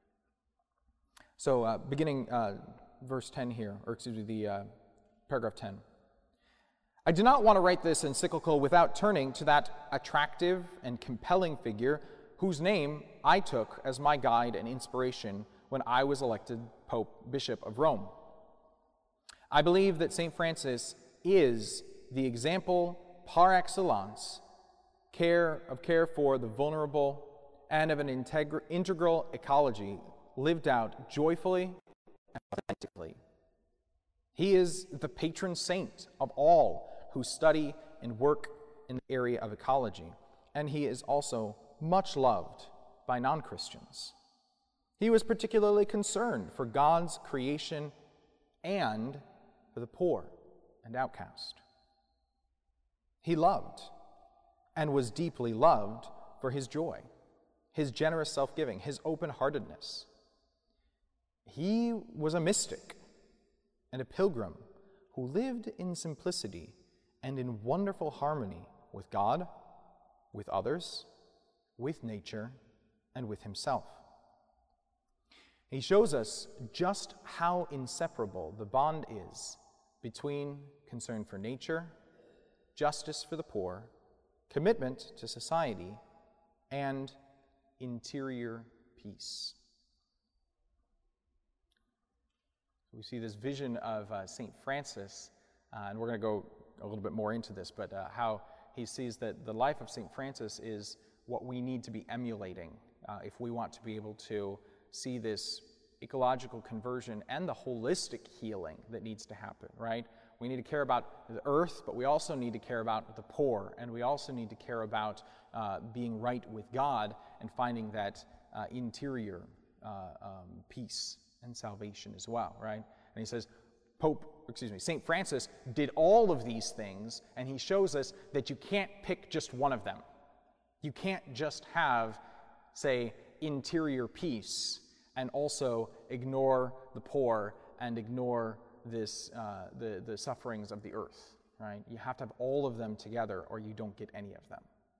So beginning verse 10 here, or excuse me, the paragraph 10. I do not want to write this encyclical without turning to that attractive and compelling figure whose name I took as my guide and inspiration when I was elected Bishop of Rome. I believe that St. Francis is the example par excellence of care for the vulnerable and of an integral ecology lived out joyfully and authentically. He is the patron saint of all who study and work in the area of ecology, and he is also much loved by non-Christians. He was particularly concerned for God's creation and for the poor and outcast. He loved and was deeply loved for his joy, his generous self-giving, his open-heartedness. He was a mystic and a pilgrim who lived in simplicity and in wonderful harmony with God, with others, with nature, and with himself. He shows us just how inseparable the bond is between concern for nature, justice for the poor, commitment to society, and interior peace. We see this vision of St. Francis, and we're going to go a little bit more into this, but how he sees that the life of St. Francis is what we need to be emulating if we want to be able to see this ecological conversion and the holistic healing that needs to happen, right? We need to care about the earth, but we also need to care about the poor, and we also need to care about being right with God and finding that interior peace and salvation as well, right? And he says, St. Francis did all of these things, and he shows us that you can't pick just one of them. You can't just have, say, interior peace and also ignore the poor and ignore this the sufferings of the earth, right? You have to have all of them together or you don't get any of them.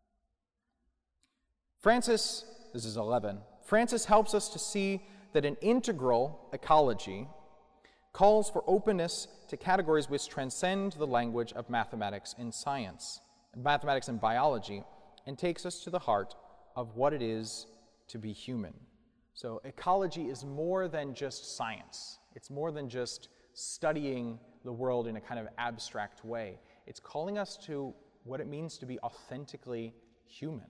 Francis, this is 11, Francis helps us to see that an integral ecology calls for openness to categories which transcend the language of mathematics and science, mathematics and biology, and takes us to the heart of what it is to be human. So ecology is more than just science. It's more than just studying the world in a kind of abstract way. It's calling us to what it means to be authentically human.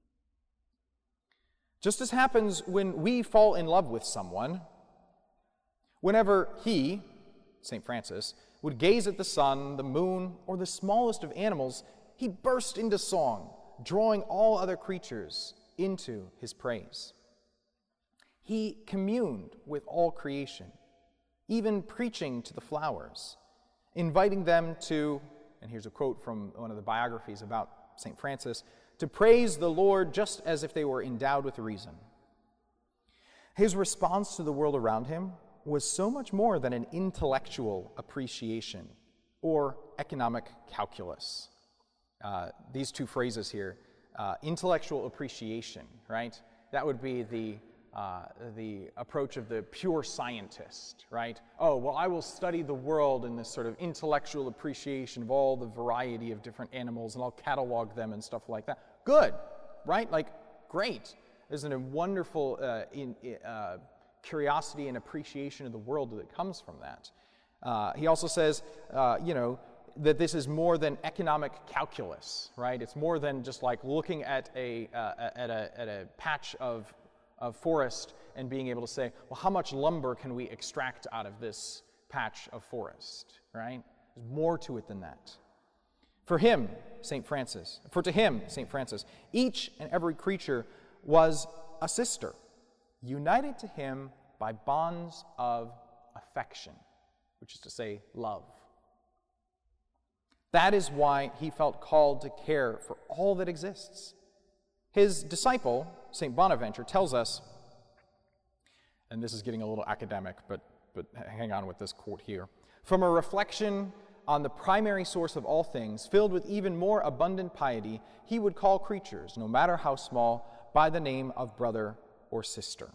Just as happens when we fall in love with someone, whenever he, St. Francis, would gaze at the sun, the moon, or the smallest of animals, he burst into song, drawing all other creatures into his praise. He communed with all creation, even preaching to the flowers, inviting them to, and here's a quote from one of the biographies about St. Francis, to praise the Lord just as if they were endowed with reason. His response to the world around him was so much more than an intellectual appreciation or economic calculus. These two phrases here, intellectual appreciation, right? That would be the approach of the pure scientist, right? Oh, well, I will study the world in this sort of intellectual appreciation of all the variety of different animals, and I'll catalog them and stuff like that. Good, right? Like, great. There's a wonderful curiosity and appreciation of the world that comes from that. He also says, that this is more than economic calculus, right? It's more than just like looking at a patch of forest and being able to say, well, how much lumber can we extract out of this patch of forest, right? There's more to it than that. To him, St. Francis, each and every creature was a sister, united to him by bonds of affection, which is to say, love. That is why he felt called to care for all that exists. His disciple, St. Bonaventure, tells us, and this is getting a little academic, but hang on with this quote here, from a reflection on the primary source of all things, filled with even more abundant piety, he would call creatures, no matter how small, by the name of brother or sister.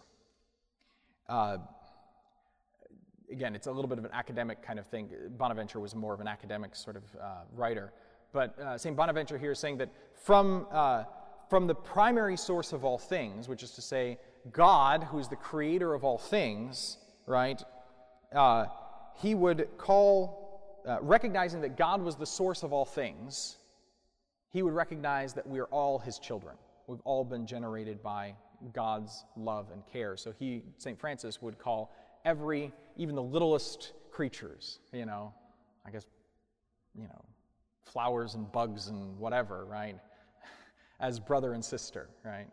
Again, it's a little bit of an academic kind of thing. Bonaventure was more of an academic sort of writer. But St. Bonaventure here is saying that from the primary source of all things, which is to say God, who is the creator of all things, right, he would call, recognizing that God was the source of all things, he would recognize that we are all his children. We've all been generated by God's love and care. So St. Francis would call even the littlest creatures, I guess, flowers and bugs and whatever, right? As brother and sister, right?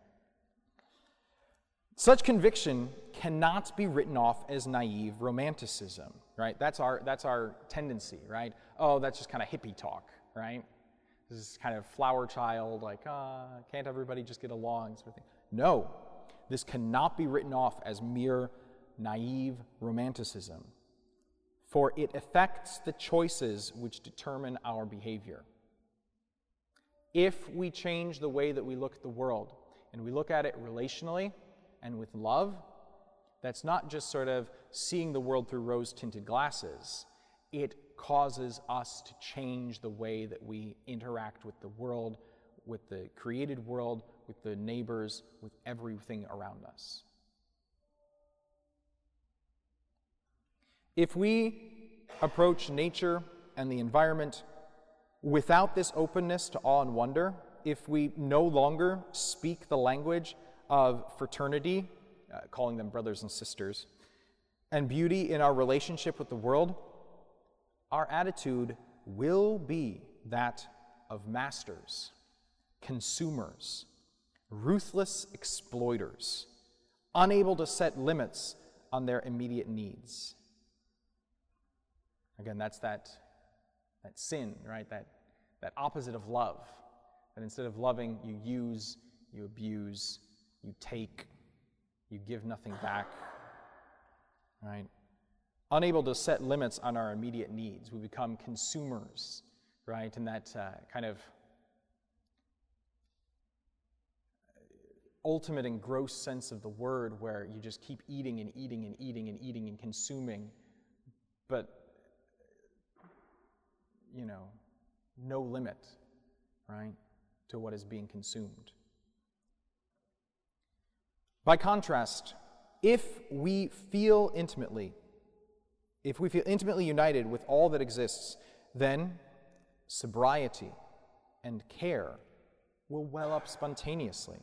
Such conviction cannot be written off as naive romanticism, right? That's our tendency, right? Oh, that's just kind of hippie talk, right? This is kind of flower child, like, can't everybody just get along, sort of thing. No, this cannot be written off as mere naive romanticism, for it affects the choices which determine our behavior. If we change the way that we look at the world, and we look at it relationally and with love, that's not just sort of seeing the world through rose-tinted glasses. It causes us to change the way that we interact with the world, with the created world, with the neighbors, with everything around us. If we approach nature and the environment without this openness to awe and wonder, if we no longer speak the language of fraternity, calling them brothers and sisters, and beauty in our relationship with the world, our attitude will be that of masters, consumers, ruthless exploiters, unable to set limits on their immediate needs. Again, that's that sin, right? That opposite of love. That instead of loving, you use, you abuse, you take, you give nothing back, right? Unable to set limits on our immediate needs. We become consumers, right? And that kind of ultimate and gross sense of the word where you just keep eating and eating and eating and eating and consuming, but, no limit, right, to what is being consumed. By contrast, if we feel intimately united with all that exists, then sobriety and care will well up spontaneously.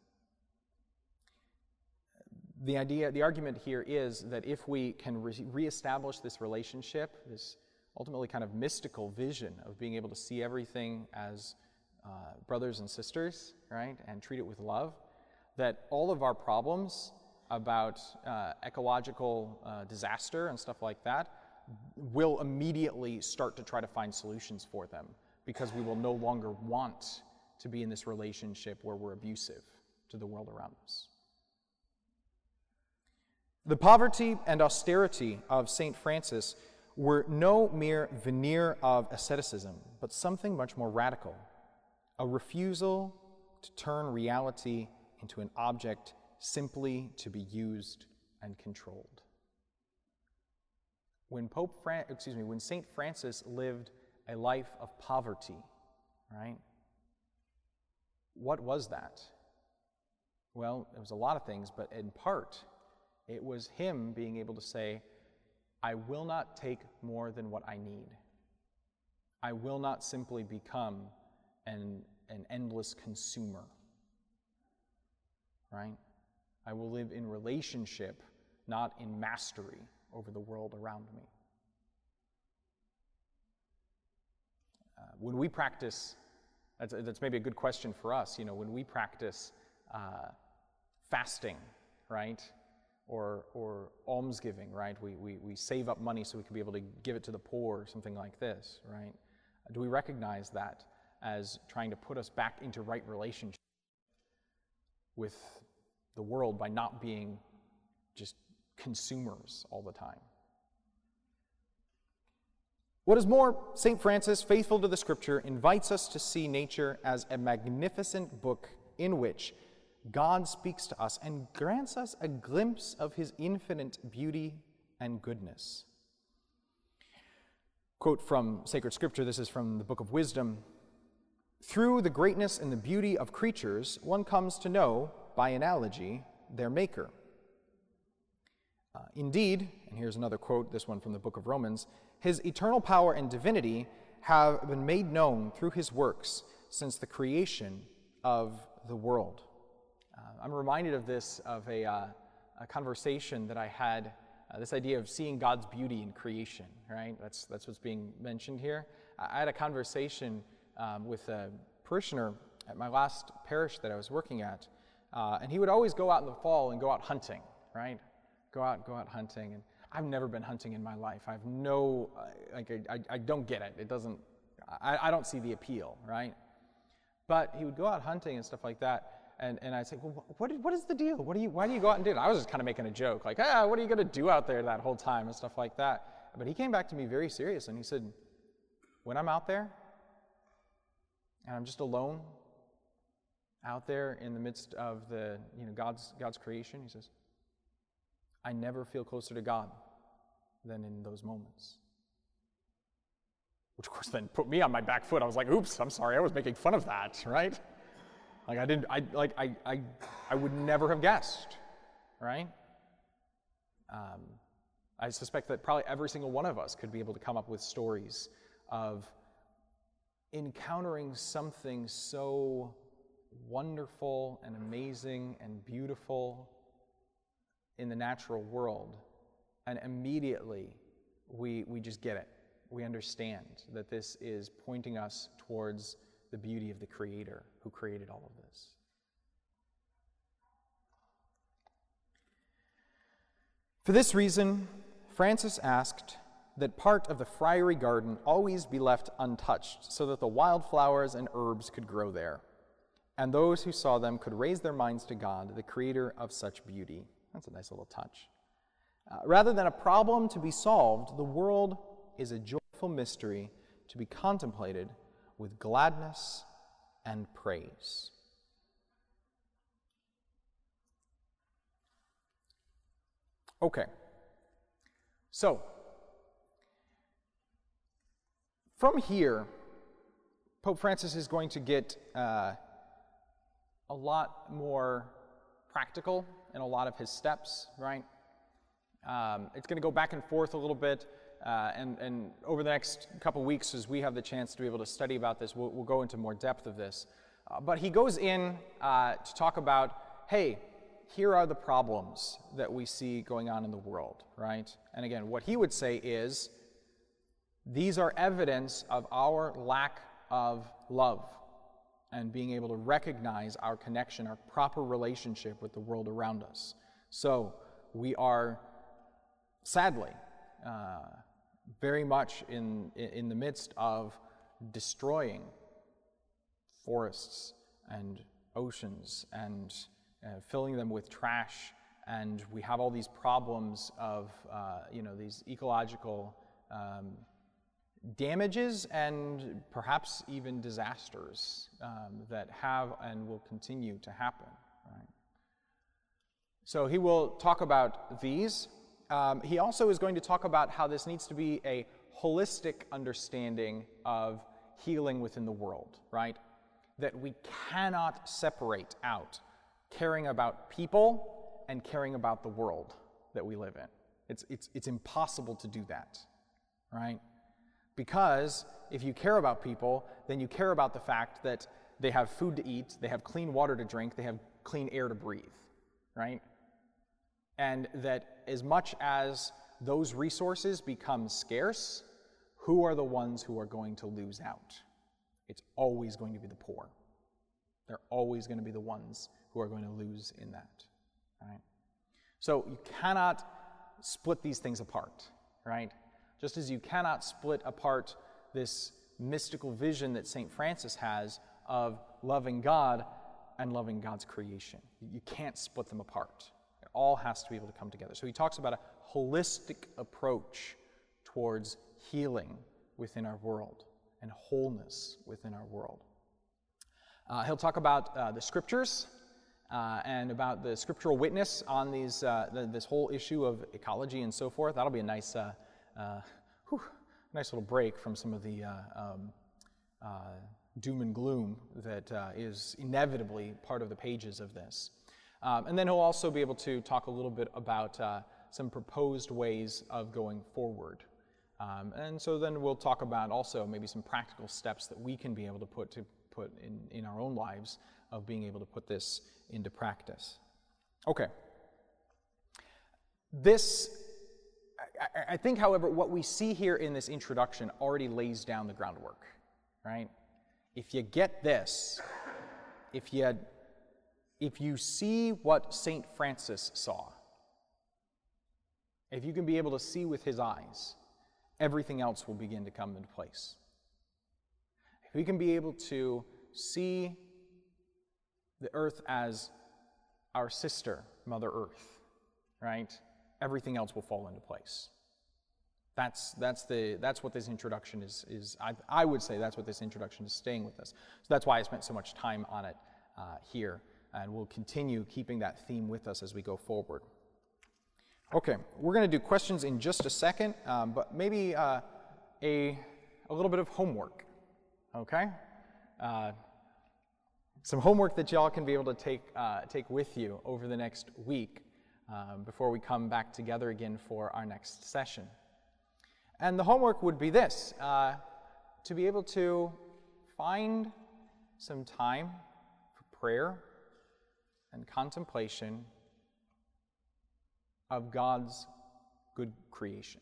The argument here is that if we can reestablish this relationship, this ultimately kind of mystical vision of being able to see everything as brothers and sisters, right, and treat it with love, that all of our problems about ecological disaster and stuff like that will immediately start to try to find solutions for them, because we will no longer want to be in this relationship where we're abusive to the world around us. The poverty and austerity of St. Francis were no mere veneer of asceticism, but something much more radical, a refusal to turn reality into an object simply to be used and controlled. When St. Francis lived a life of poverty, right? What was that? Well, it was a lot of things, but in part, it was him being able to say, I will not take more than what I need. I will not simply become an endless consumer, right? I will live in relationship, not in mastery over the world around me. When we practice, that's maybe a good question for us, when we practice fasting, right? Or almsgiving, right? We save up money so we can be able to give it to the poor or something like this, right? Do we recognize that as trying to put us back into right relationship with the world by not being just consumers all the time? What is more, St. Francis, faithful to the Scripture, invites us to see nature as a magnificent book in which God speaks to us and grants us a glimpse of his infinite beauty and goodness. Quote from Sacred Scripture, this is from the Book of Wisdom. Through the greatness and the beauty of creatures, one comes to know, by analogy, their Maker. Indeed, and here's another quote, this one from the Book of Romans, his eternal power and divinity have been made known through his works since the creation of the world. I'm reminded of this, of a conversation that I had This idea of seeing God's beauty in creation, right? That's what's being mentioned here. I had a conversation with a parishioner at my last parish that I was working at, and he would always go out in the fall and go out hunting, right? Go out hunting, and I've never been hunting in my life. I have no, I don't get it. It doesn't, I don't see the appeal, right? But he would go out hunting and stuff like that, and I'd say, well, what is the deal? Why do you go out and do it? I was just kind of making a joke, like, what are you going to do out there that whole time and stuff like that? But he came back to me very serious, and he said, when I'm out there, and I'm just alone, out there in the midst of the, God's creation, he says, I never feel closer to God than in those moments. Which of course then put me on my back foot. I was like, oops, I'm sorry, I was making fun of that, right? Like I would never have guessed, right? I suspect that probably every single one of us could be able to come up with stories of encountering something so wonderful and amazing and beautiful in the natural world, and immediately we just get it. We understand that this is pointing us towards the beauty of the Creator who created all of this. For this reason, Francis asked that part of the friary garden always be left untouched so that the wildflowers and herbs could grow there, and those who saw them could raise their minds to God, the Creator of such beauty. That's a nice little touch. Rather than a problem to be solved, the world is a joyful mystery to be contemplated with gladness and praise. Okay, so from here, Pope Francis is going to get a lot more practical in a lot of his steps, right? It's going to go back and forth a little bit, and over the next couple weeks, as we have the chance to be able to study about this, we'll go into more depth of this. But he goes in to talk about, hey, here are the problems that we see going on in the world, right? And again, what he would say is, these are evidence of our lack of love and being able to recognize our connection, our proper relationship with the world around us. So we are, sadly, very much in the midst of destroying forests and oceans and filling them with trash, and we have all these problems of these ecological damages and perhaps even disasters that have and will continue to happen. Right? So he will talk about these. He also is going to talk about how this needs to be a holistic understanding of healing within the world, right? That we cannot separate out caring about people and caring about the world that we live in. It's impossible to do that, right? Because if you care about people, then you care about the fact that they have food to eat, they have clean water to drink, they have clean air to breathe, right? And that as much as those resources become scarce, who are the ones who are going to lose out? It's always going to be the poor. They're always going to be the ones who are going to lose in that, right? So you cannot split these things apart, right? Just as you cannot split apart this mystical vision that St. Francis has of loving God and loving God's creation. You can't split them apart. It all has to be able to come together. So he talks about a holistic approach towards healing within our world and wholeness within our world. He'll talk about the scriptures and about the scriptural witness on these this whole issue of ecology and so forth. That'll be a nice nice little break from some of the doom and gloom that is inevitably part of the pages of this. And then he'll also be able to talk a little bit about some proposed ways of going forward. And so then we'll talk about also maybe some practical steps that we can be able to put in our own lives of being able to put this into practice. Okay. This I think, however, what we see here in this introduction already lays down the groundwork, right? If you get this, if you see what St. Francis saw, if you can be able to see with his eyes, everything else will begin to come into place. If we can be able to see the earth as our sister, Mother Earth, right? Everything else will fall into place. That's what this introduction is. I would say that's what this introduction is staying with us. So that's why I spent so much time on it here, and we'll continue keeping that theme with us as we go forward. Okay, we're going to do questions in just a second, but maybe a little bit of homework. Okay, some homework that y'all can be able to take with you over the next week before we come back together again for our next session. And the homework would be this, to be able to find some time for prayer and contemplation of God's good creation.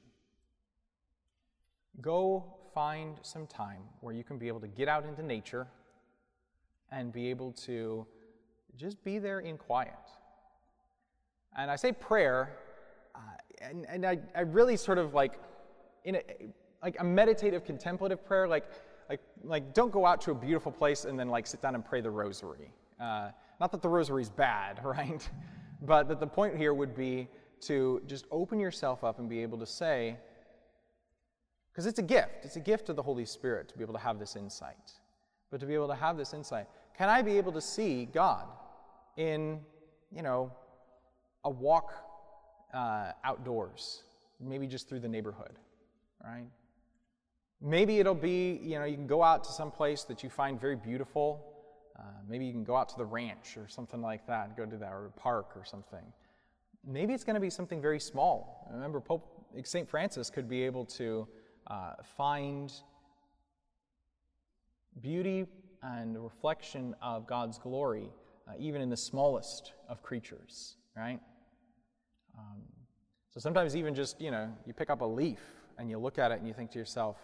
Go find some time where you can be able to get out into nature and be able to just be there in quiet. And I say prayer, and I really sort of like a meditative, contemplative prayer, like don't go out to a beautiful place and then like sit down and pray the rosary. Not that the rosary is bad, right? But that the point here would be to just open yourself up and be able to say, because it's a gift of the Holy Spirit to be able to have this insight. But to be able to have this insight, can I be able to see God in, a walk outdoors, maybe just through the neighborhood, right? Maybe it'll be, you can go out to some place that you find very beautiful. Maybe you can go out to the ranch or something like that, go to that, or a park or something. Maybe it's going to be something very small. I remember St. Francis could be able to find beauty and reflection of God's glory even in the smallest of creatures, right? So sometimes even just, you pick up a leaf and you look at it and you think to yourself,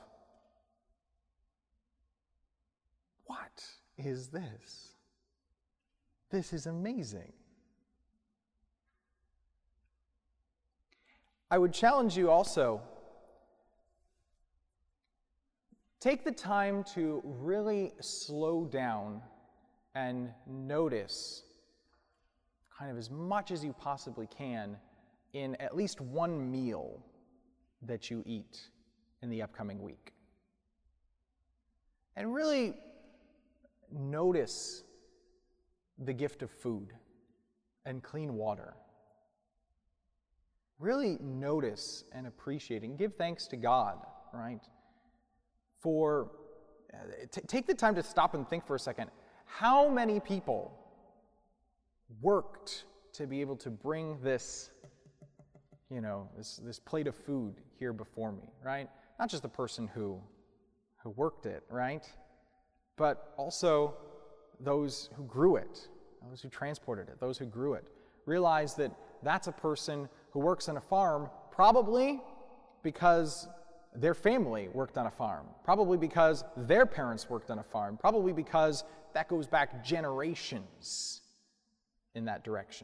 what is this? This is amazing. I would challenge you also, take the time to really slow down and notice kind of as much as you possibly can in at least one meal that you eat in the upcoming week. And really notice the gift of food and clean water. Really notice and appreciate and give thanks to God, right? For, take the time to stop and think for a second. How many people worked to be able to bring this, this plate of food here before me, right? Not just the person who worked it, right? But also those who grew it, those who transported it, those who grew it. Realize that that's a person who works on a farm, probably because their family worked on a farm, probably because their parents worked on a farm, probably because that goes back generations in that direction.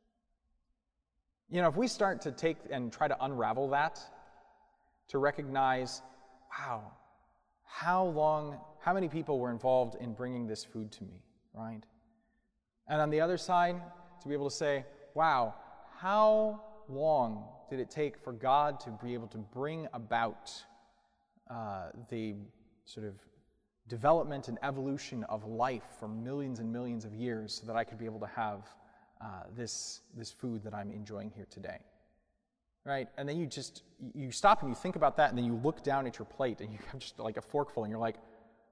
If we start to take and try to unravel that, to recognize, wow, how many people were involved in bringing this food to me, right? And on the other side, to be able to say, wow, how long did it take for God to be able to bring about the sort of development and evolution of life for millions and millions of years so that I could be able to have this food that I'm enjoying here today, right? And then you stop and you think about that, and then you look down at your plate and you have just like a forkful, and you're like,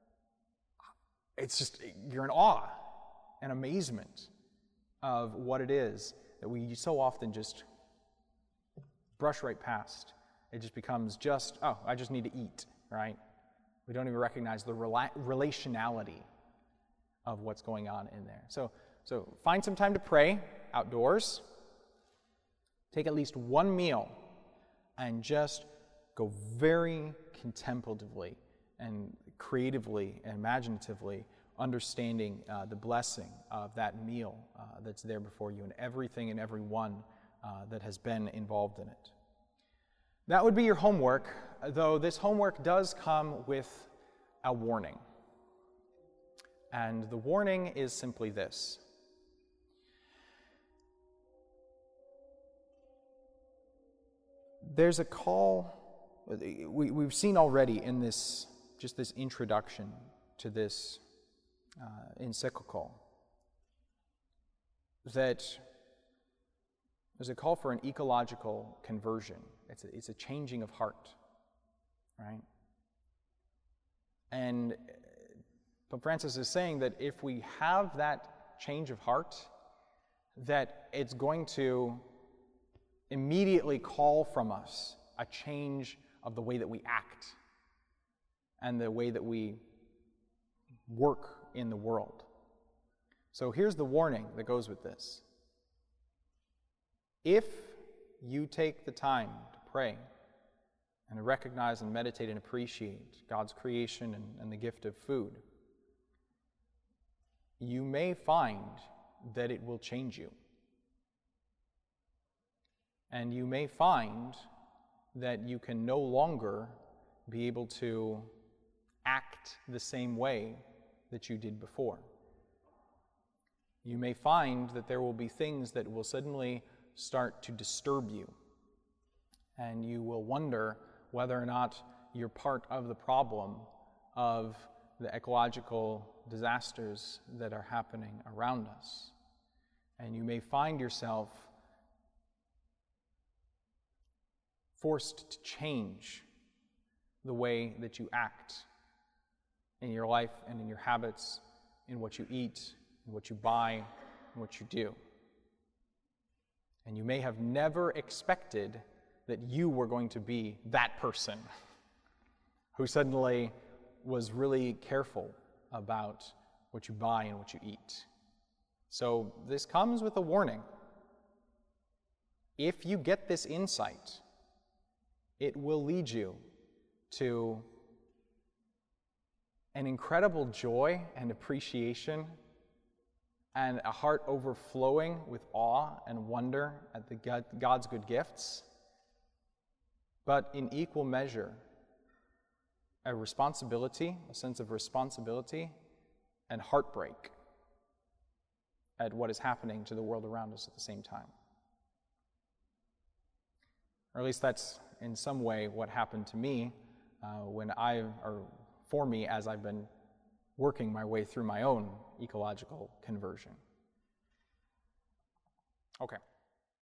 you're in awe and amazement of what it is that we so often just brush right past. It just becomes I just need to eat, right? We don't even recognize the relationality of what's going on in there. So find some time to pray outdoors. Take at least one meal and just go very contemplatively and creatively and imaginatively understanding the blessing of that meal that's there before you and everything and everyone that has been involved in it. That would be your homework, though this homework does come with a warning. And the warning is simply this. There's a call, we've seen already in this introduction to this encyclical, that there's a call for an ecological conversion. It's a changing of heart, right? And Pope Francis is saying that if we have that change of heart, that it's going to immediately call from us a change of the way that we act and the way that we work in the world. So here's the warning that goes with this. If you take the time to pray and to recognize and meditate and appreciate God's creation and the gift of food, you may find that it will change you. And you may find that you can no longer be able to act the same way that you did before. You may find that there will be things that will suddenly start to disturb you, and you will wonder whether or not you're part of the problem of the ecological disasters that are happening around us. And you may find yourself forced to change the way that you act in your life and in your habits, in what you eat, in what you buy, in what you do. And you may have never expected that you were going to be that person who suddenly was really careful about what you buy and what you eat. So this comes with a warning. If you get this insight, it will lead you to an incredible joy and appreciation and a heart overflowing with awe and wonder at God's good gifts, but in equal measure, a sense of responsibility and heartbreak at what is happening to the world around us at the same time. Or at least that's in some way what happened to me for me as I've been working my way through my own ecological conversion. Okay.